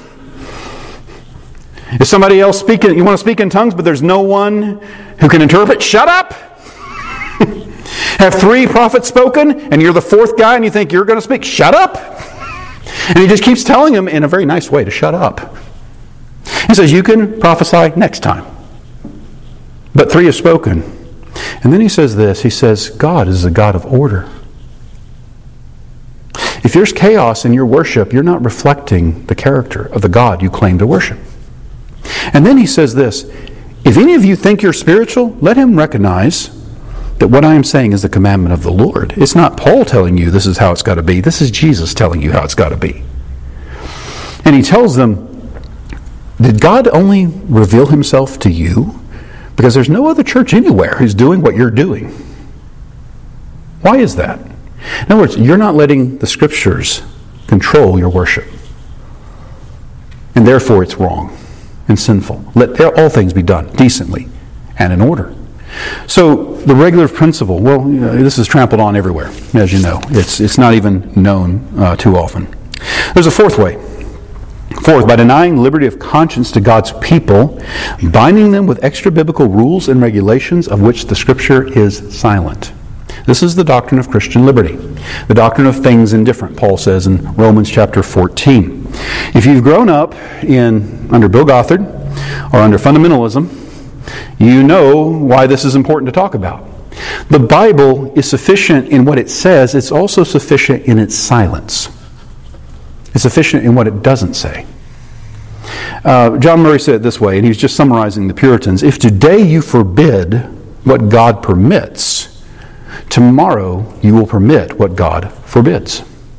If somebody else speaking, you want to speak in tongues, but there's no one who can interpret, shut up. Have 3 prophets spoken, and you're the 4th guy, and you think you're going to speak, shut up. And he just keeps telling him in a very nice way to shut up. He says, you can prophesy next time. But 3 have spoken. And then he says this, he says, God is a God of order. If there's chaos in your worship, you're not reflecting the character of the God you claim to worship. And then he says this, if any of you think you're spiritual, let him recognize that what I am saying is the commandment of the Lord. It's not Paul telling you this is how it's got to be. This is Jesus telling you how it's got to be. And he tells them, did God only reveal himself to you? Because there's no other church anywhere who's doing what you're doing. Why is that? In other words, you're not letting the Scriptures control your worship. And therefore it's wrong and sinful. Let all things be done decently and in order. So the regular principle, this is trampled on everywhere, as you know. It's not even known too often. There's a fourth way. Fourth, by denying liberty of conscience to God's people, binding them with extra-biblical rules and regulations of which the Scripture is silent. This is the doctrine of Christian liberty. The doctrine of things indifferent, Paul says in Romans chapter 14. If you've grown up under Bill Gothard or under fundamentalism, you know why this is important to talk about. The Bible is sufficient in what it says. It's also sufficient in its silence. It's sufficient in what it doesn't say. John Murray said it this way, and he's just summarizing the Puritans. If today you forbid what God permits, tomorrow you will permit what God forbids.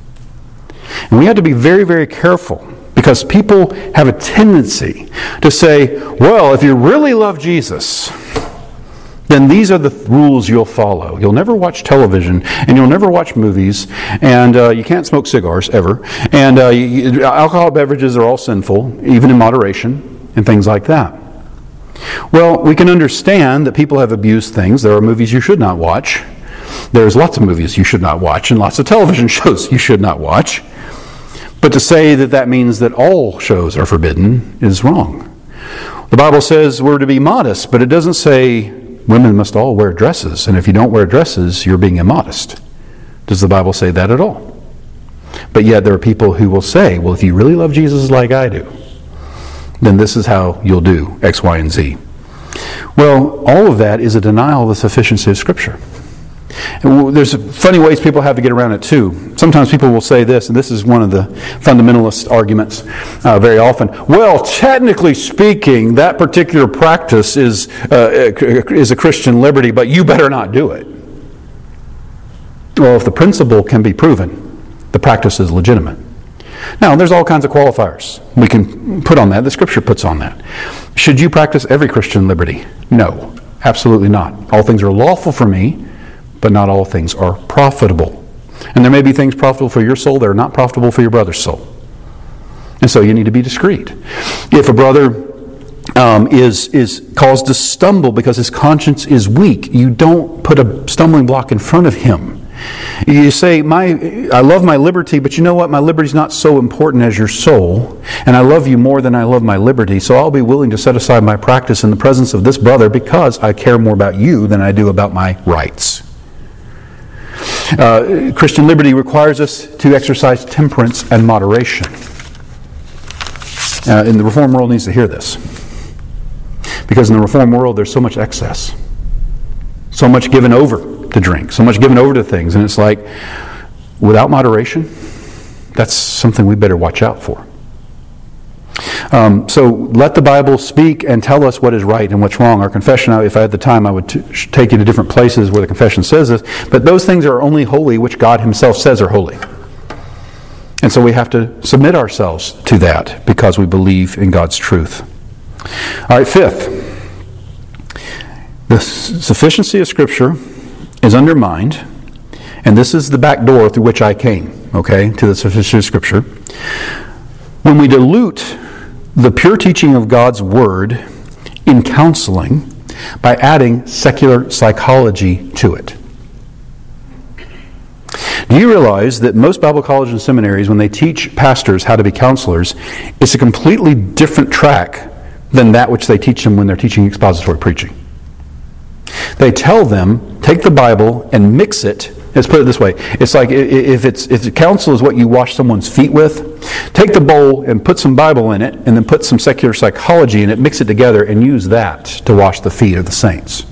And we have to be very, very careful, because people have a tendency to say, well, if you really love Jesus, then these are the rules you'll follow. You'll never watch television, and you'll never watch movies, and you can't smoke cigars ever, and alcohol beverages are all sinful, even in moderation, and things like that. Well, we can understand that people have abused things. There are movies you should not watch. There's lots of movies you should not watch, and lots of television shows you should not watch. But to say that that means that all shows are forbidden is wrong. The Bible says we're to be modest, but it doesn't say women must all wear dresses, and if you don't wear dresses, you're being immodest. Does the Bible say that at all? But yet there are people who will say, well, if you really love Jesus like I do, then this is how you'll do X, Y, and Z. Well, all of that is a denial of the sufficiency of Scripture. And there's funny ways people have to get around it too. Sometimes people will say this, and this is one of the fundamentalist arguments very often. Well, technically speaking, that particular practice is a Christian liberty, but you better not do it. Well, if the principle can be proven, the practice is legitimate. Now, there's all kinds of qualifiers we can put on that. The Scripture puts on that. Should you practice every Christian liberty? No, absolutely not. All things are lawful for me, but not all things are profitable. And there may be things profitable for your soul that are not profitable for your brother's soul. And so you need to be discreet. If a brother is caused to stumble because his conscience is weak, you don't put a stumbling block in front of him. You say, I love my liberty, but you know what? My liberty is not so important as your soul, and I love you more than I love my liberty, so I'll be willing to set aside my practice in the presence of this brother because I care more about you than I do about my rights. Christian liberty requires us to exercise temperance and moderation. And the Reformed world needs to hear this. Because in the Reformed world, there's so much excess. So much given over to drink. So much given over to things. And it's like, without moderation, that's something we better watch out for. So let the Bible speak and tell us what is right and what's wrong. Our confession, if I had the time, I would take you to different places where the confession says this. But those things are only holy which God himself says are holy. And so we have to submit ourselves to that because we believe in God's truth. All right, fifth. The sufficiency of Scripture is undermined, and this is the back door through which I came, to the sufficiency of Scripture. When we dilute the pure teaching of God's Word in counseling by adding secular psychology to it. Do you realize that most Bible colleges and seminaries, when they teach pastors how to be counselors, it's a completely different track than that which they teach them when they're teaching expository preaching? They tell them, take the Bible and mix it. Let's put it this way. It's like if counsel is what you wash someone's feet with, take the bowl and put some Bible in it, and then put some secular psychology in it, mix it together, and use that to wash the feet of the saints.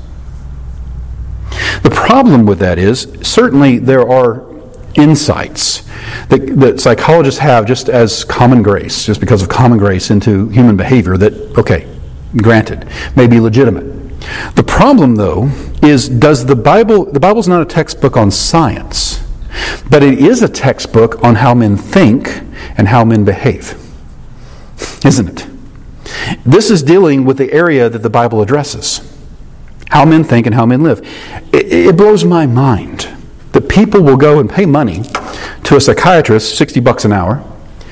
The problem with that is, certainly there are insights that psychologists have just as common grace, just because of common grace into human behavior that, granted, may be legitimate. The problem, though, is the Bible's not a textbook on science, but it is a textbook on how men think and how men behave. Isn't it? This is dealing with the area that the Bible addresses. How men think and how men live. It blows my mind that people will go and pay money to a psychiatrist, $60 an hour,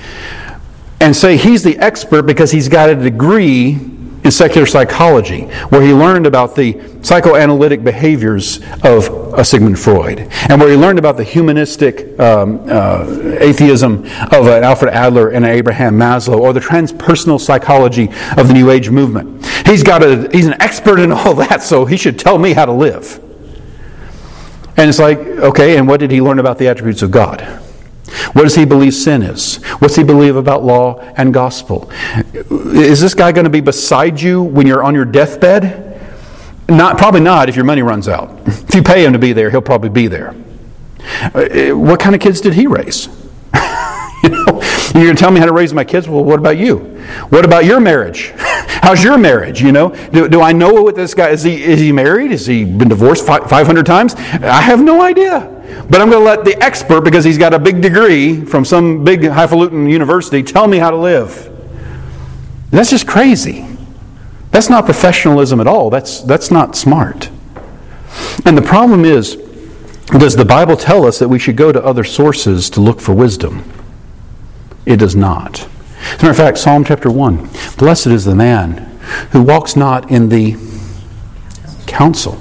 and say he's the expert because he's got a degree in secular psychology, where he learned about the psychoanalytic behaviors of a Sigmund Freud, and where he learned about the humanistic atheism of an Alfred Adler and an Abraham Maslow, or the transpersonal psychology of the New Age movement. He's an expert in all that, so he should tell me how to live. And it's like, and what did he learn about the attributes of God? What does he believe sin is? What's he believe about law and gospel? Is this guy going to be beside you when you're on your deathbed? Probably not if your money runs out. If you pay him to be there, he'll probably be there. What kind of kids did he raise? You're going to tell me how to raise my kids? Well, what about you? What about your marriage? How's your marriage? Do I know what this guy is? Is he married? Has he been divorced 500 times? I have no idea. But I'm going to let the expert, because he's got a big degree from some big highfalutin university, tell me how to live. That's just crazy. That's not professionalism at all. That's not smart. And the problem is, does the Bible tell us that we should go to other sources to look for wisdom? It does not. As a matter of fact, Psalm chapter 1, blessed is the man who walks not in the counsel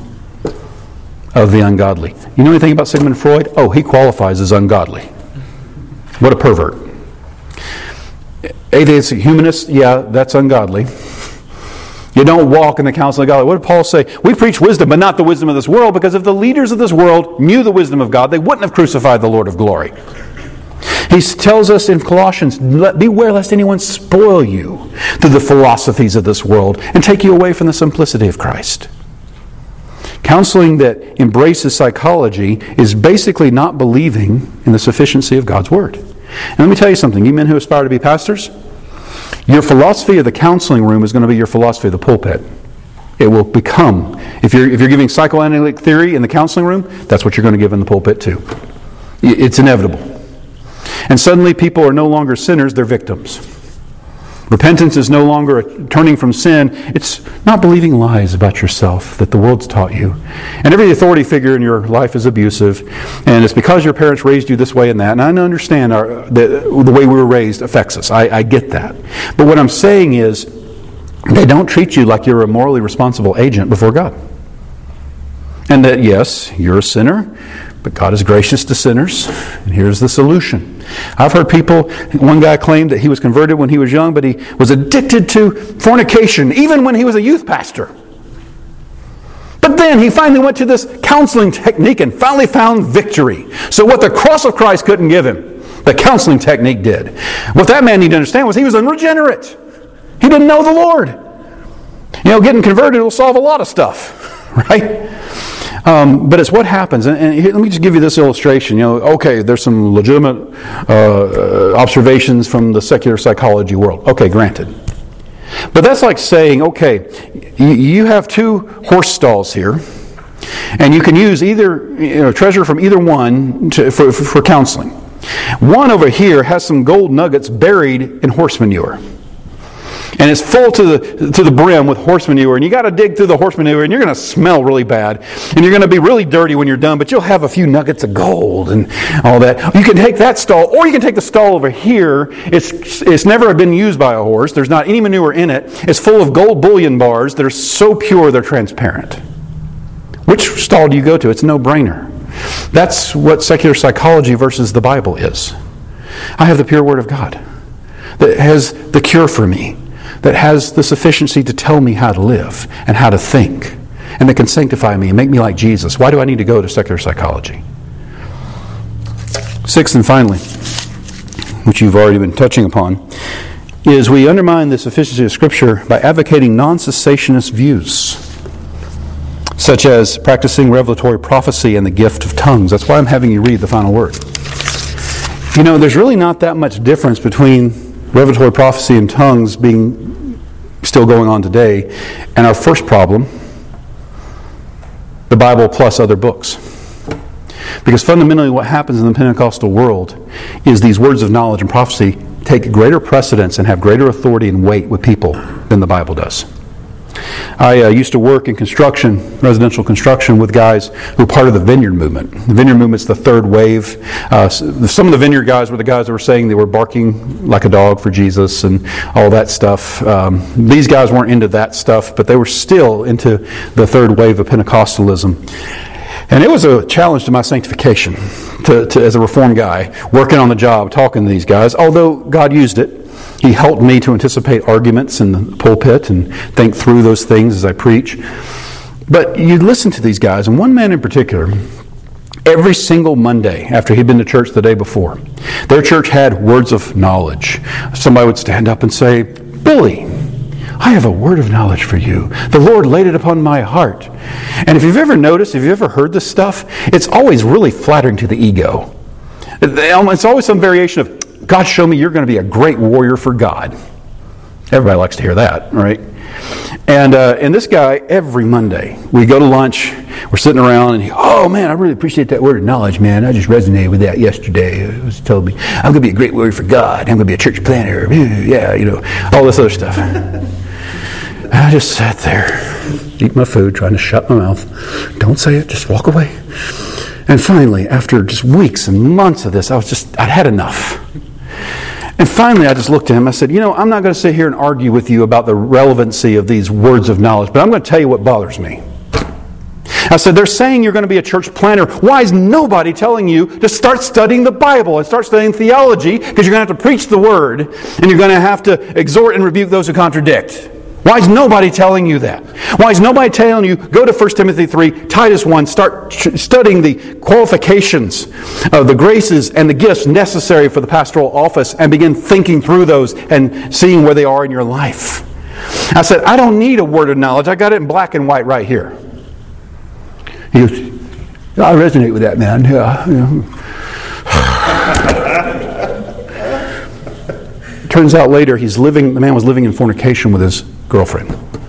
of the ungodly. You know anything about Sigmund Freud? Oh, he qualifies as ungodly. What a pervert. Atheist, humanist, that's ungodly. You don't walk in the counsel of God. What did Paul say? We preach wisdom, but not the wisdom of this world, because if the leaders of this world knew the wisdom of God, they wouldn't have crucified the Lord of glory. He tells us in Colossians, beware lest anyone spoil you through the philosophies of this world and take you away from the simplicity of Christ. Counseling that embraces psychology is basically not believing in the sufficiency of God's Word. And let me tell you something, you men who aspire to be pastors, your philosophy of the counseling room is going to be your philosophy of the pulpit. It will become, if you're giving psychoanalytic theory in the counseling room, that's what you're going to give in the pulpit too. It's inevitable. And suddenly people are no longer sinners, they're victims. Repentance is no longer a turning from sin. It's not believing lies about yourself that the world's taught you. And every authority figure in your life is abusive. And it's because your parents raised you this way and that. And I understand the way we were raised affects us. I get that. But what I'm saying is, they don't treat you like you're a morally responsible agent before God. And that, yes, you're a sinner, but God is gracious to sinners. And here's the solution. I've heard people, one guy claimed that he was converted when he was young, but he was addicted to fornication, even when he was a youth pastor. But then he finally went to this counseling technique and finally found victory. So what the cross of Christ couldn't give him, the counseling technique did. What that man needed to understand was he was unregenerate. He didn't know the Lord. Getting converted will solve a lot of stuff, right? But it's what happens. And here, let me just give you this illustration. Okay, there's some legitimate observations from the secular psychology world. Okay, granted. But that's like saying, okay, you have 2 horse stalls here, and you can use either treasure from either one for counseling. One over here has some gold nuggets buried in horse manure. And it's full to the brim with horse manure, and you got to dig through the horse manure, and you're going to smell really bad, and you're going to be really dirty when you're done, but you'll have a few nuggets of gold and all that. You can take that stall, or you can take the stall over here. It's never been used by a horse. There's not any manure in it. It's full of gold bullion bars that are so pure they're transparent. Which stall do you go to? It's a no-brainer. That's what secular psychology versus the Bible is. I have the pure Word of God that has the cure for me, that has the sufficiency to tell me how to live and how to think, and that can sanctify me and make me like Jesus. Why do I need to go to secular psychology? 6th and finally, which you've already been touching upon, is we undermine the sufficiency of Scripture by advocating non-cessationist views, such as practicing revelatory prophecy and the gift of tongues. That's why I'm having you read the final word. There's really not that much difference between revelatory prophecy and tongues being still going on today, and our first problem, the Bible plus other books. Because fundamentally what happens in the Pentecostal world is these words of knowledge and prophecy take greater precedence and have greater authority and weight with people than the Bible does. I used to work in construction, residential construction, with guys who were part of the Vineyard Movement. The Vineyard Movement's the third wave. Some of the Vineyard guys were the guys that were saying they were barking like a dog for Jesus and all that stuff. These guys weren't into that stuff, but they were still into the third wave of Pentecostalism. And it was a challenge to my sanctification to as a Reformed guy, working on the job, talking to these guys, although God used it. He helped me to anticipate arguments in the pulpit and think through those things as I preach. But you listen to these guys, and one man in particular, every single Monday after he'd been to church the day before, their church had words of knowledge. Somebody would stand up and say, "Billy, I have a word of knowledge for you. The Lord laid it upon my heart." And if you've ever noticed, if you've ever heard this stuff, it's always really flattering to the ego. It's always some variation of, "God, show me you're going to be a great warrior for God." Everybody likes to hear that, right? And this guy, every Monday, we go to lunch, we're sitting around, and "Oh man, I really appreciate that word of knowledge, man. I just resonated with that yesterday. It was told me I'm going to be a great warrior for God. I'm going to be a church planter. Yeah, all this other stuff." I just sat there, eat my food, trying to shut my mouth. Don't say it, just walk away. And finally, after just weeks and months of this, I'd had enough. And finally, I just looked at him. I said, I'm not going to sit here and argue with you about the relevancy of these words of knowledge, but I'm going to tell you what bothers me. I said, they're saying you're going to be a church planter. Why is nobody telling you to start studying the Bible and start studying theology? Because you're going to have to preach the Word, and you're going to have to exhort and rebuke those who contradict. Why is nobody telling you that? Why is nobody telling you, go to 1 Timothy 3, Titus 1, start studying the qualifications of the graces and the gifts necessary for the pastoral office and begin thinking through those and seeing where they are in your life? I said, I don't need a word of knowledge. I got it in black and white right here. He goes, I resonate with that, man. Turns out later, the man was living in fornication with his girlfriend.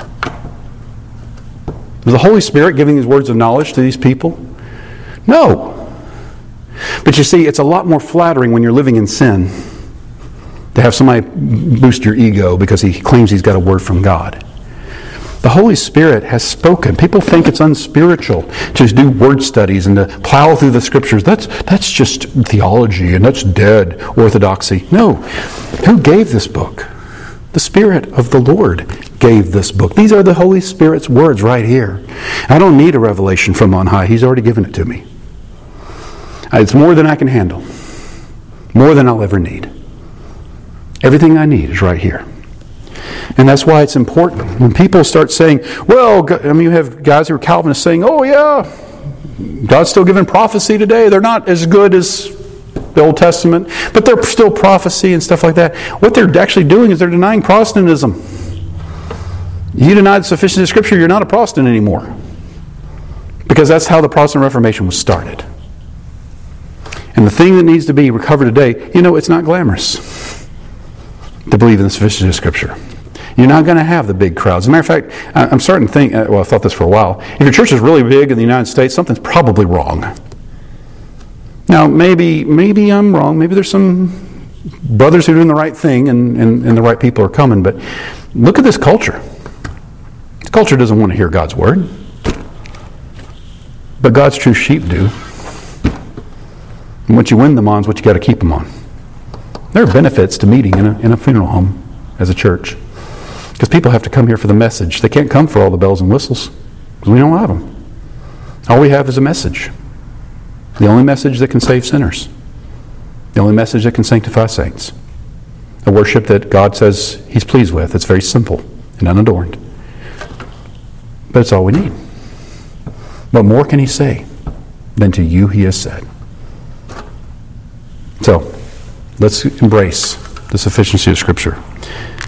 Was the Holy Spirit giving these words of knowledge to these people? No. But you see, it's a lot more flattering when you're living in sin to have somebody boost your ego because he claims he's got a word from God. The Holy Spirit has spoken. People think it's unspiritual to do word studies and to plow through the Scriptures. That's just theology and that's dead orthodoxy. No. Who gave this book? The Spirit of the Lord gave this book. These are the Holy Spirit's words right here. I don't need a revelation from on high. He's already given it to me. It's more than I can handle. More than I'll ever need. Everything I need is right here. And that's why it's important. When people start saying, well, you have guys who are Calvinists saying, oh yeah, God's still giving prophecy today. They're not as good as the Old Testament, but they're still prophecy and stuff like that. What they're actually doing is they're denying Protestantism. You deny the sufficiency of Scripture, you're not a Protestant anymore. Because that's how the Protestant Reformation was started. And the thing that needs to be recovered today, it's not glamorous to believe in the sufficiency of Scripture. You're not going to have the big crowds. As a matter of fact, I'm starting to think, I've thought this for a while, if your church is really big in the United States, something's probably wrong. Now, maybe I'm wrong. Maybe there's some brothers who are doing the right thing and the right people are coming. But look at this culture. This culture doesn't want to hear God's Word. But God's true sheep do. And what you win them on is what you got to keep them on. There are benefits to meeting in a funeral home as a church. Because people have to come here for the message. They can't come for all the bells and whistles. Because we don't have them. All we have is a message. The only message that can save sinners. The only message that can sanctify saints. A worship that God says He's pleased with. It's very simple and unadorned. But it's all we need. What more can He say than to you He has said? So, let's embrace the sufficiency of Scripture.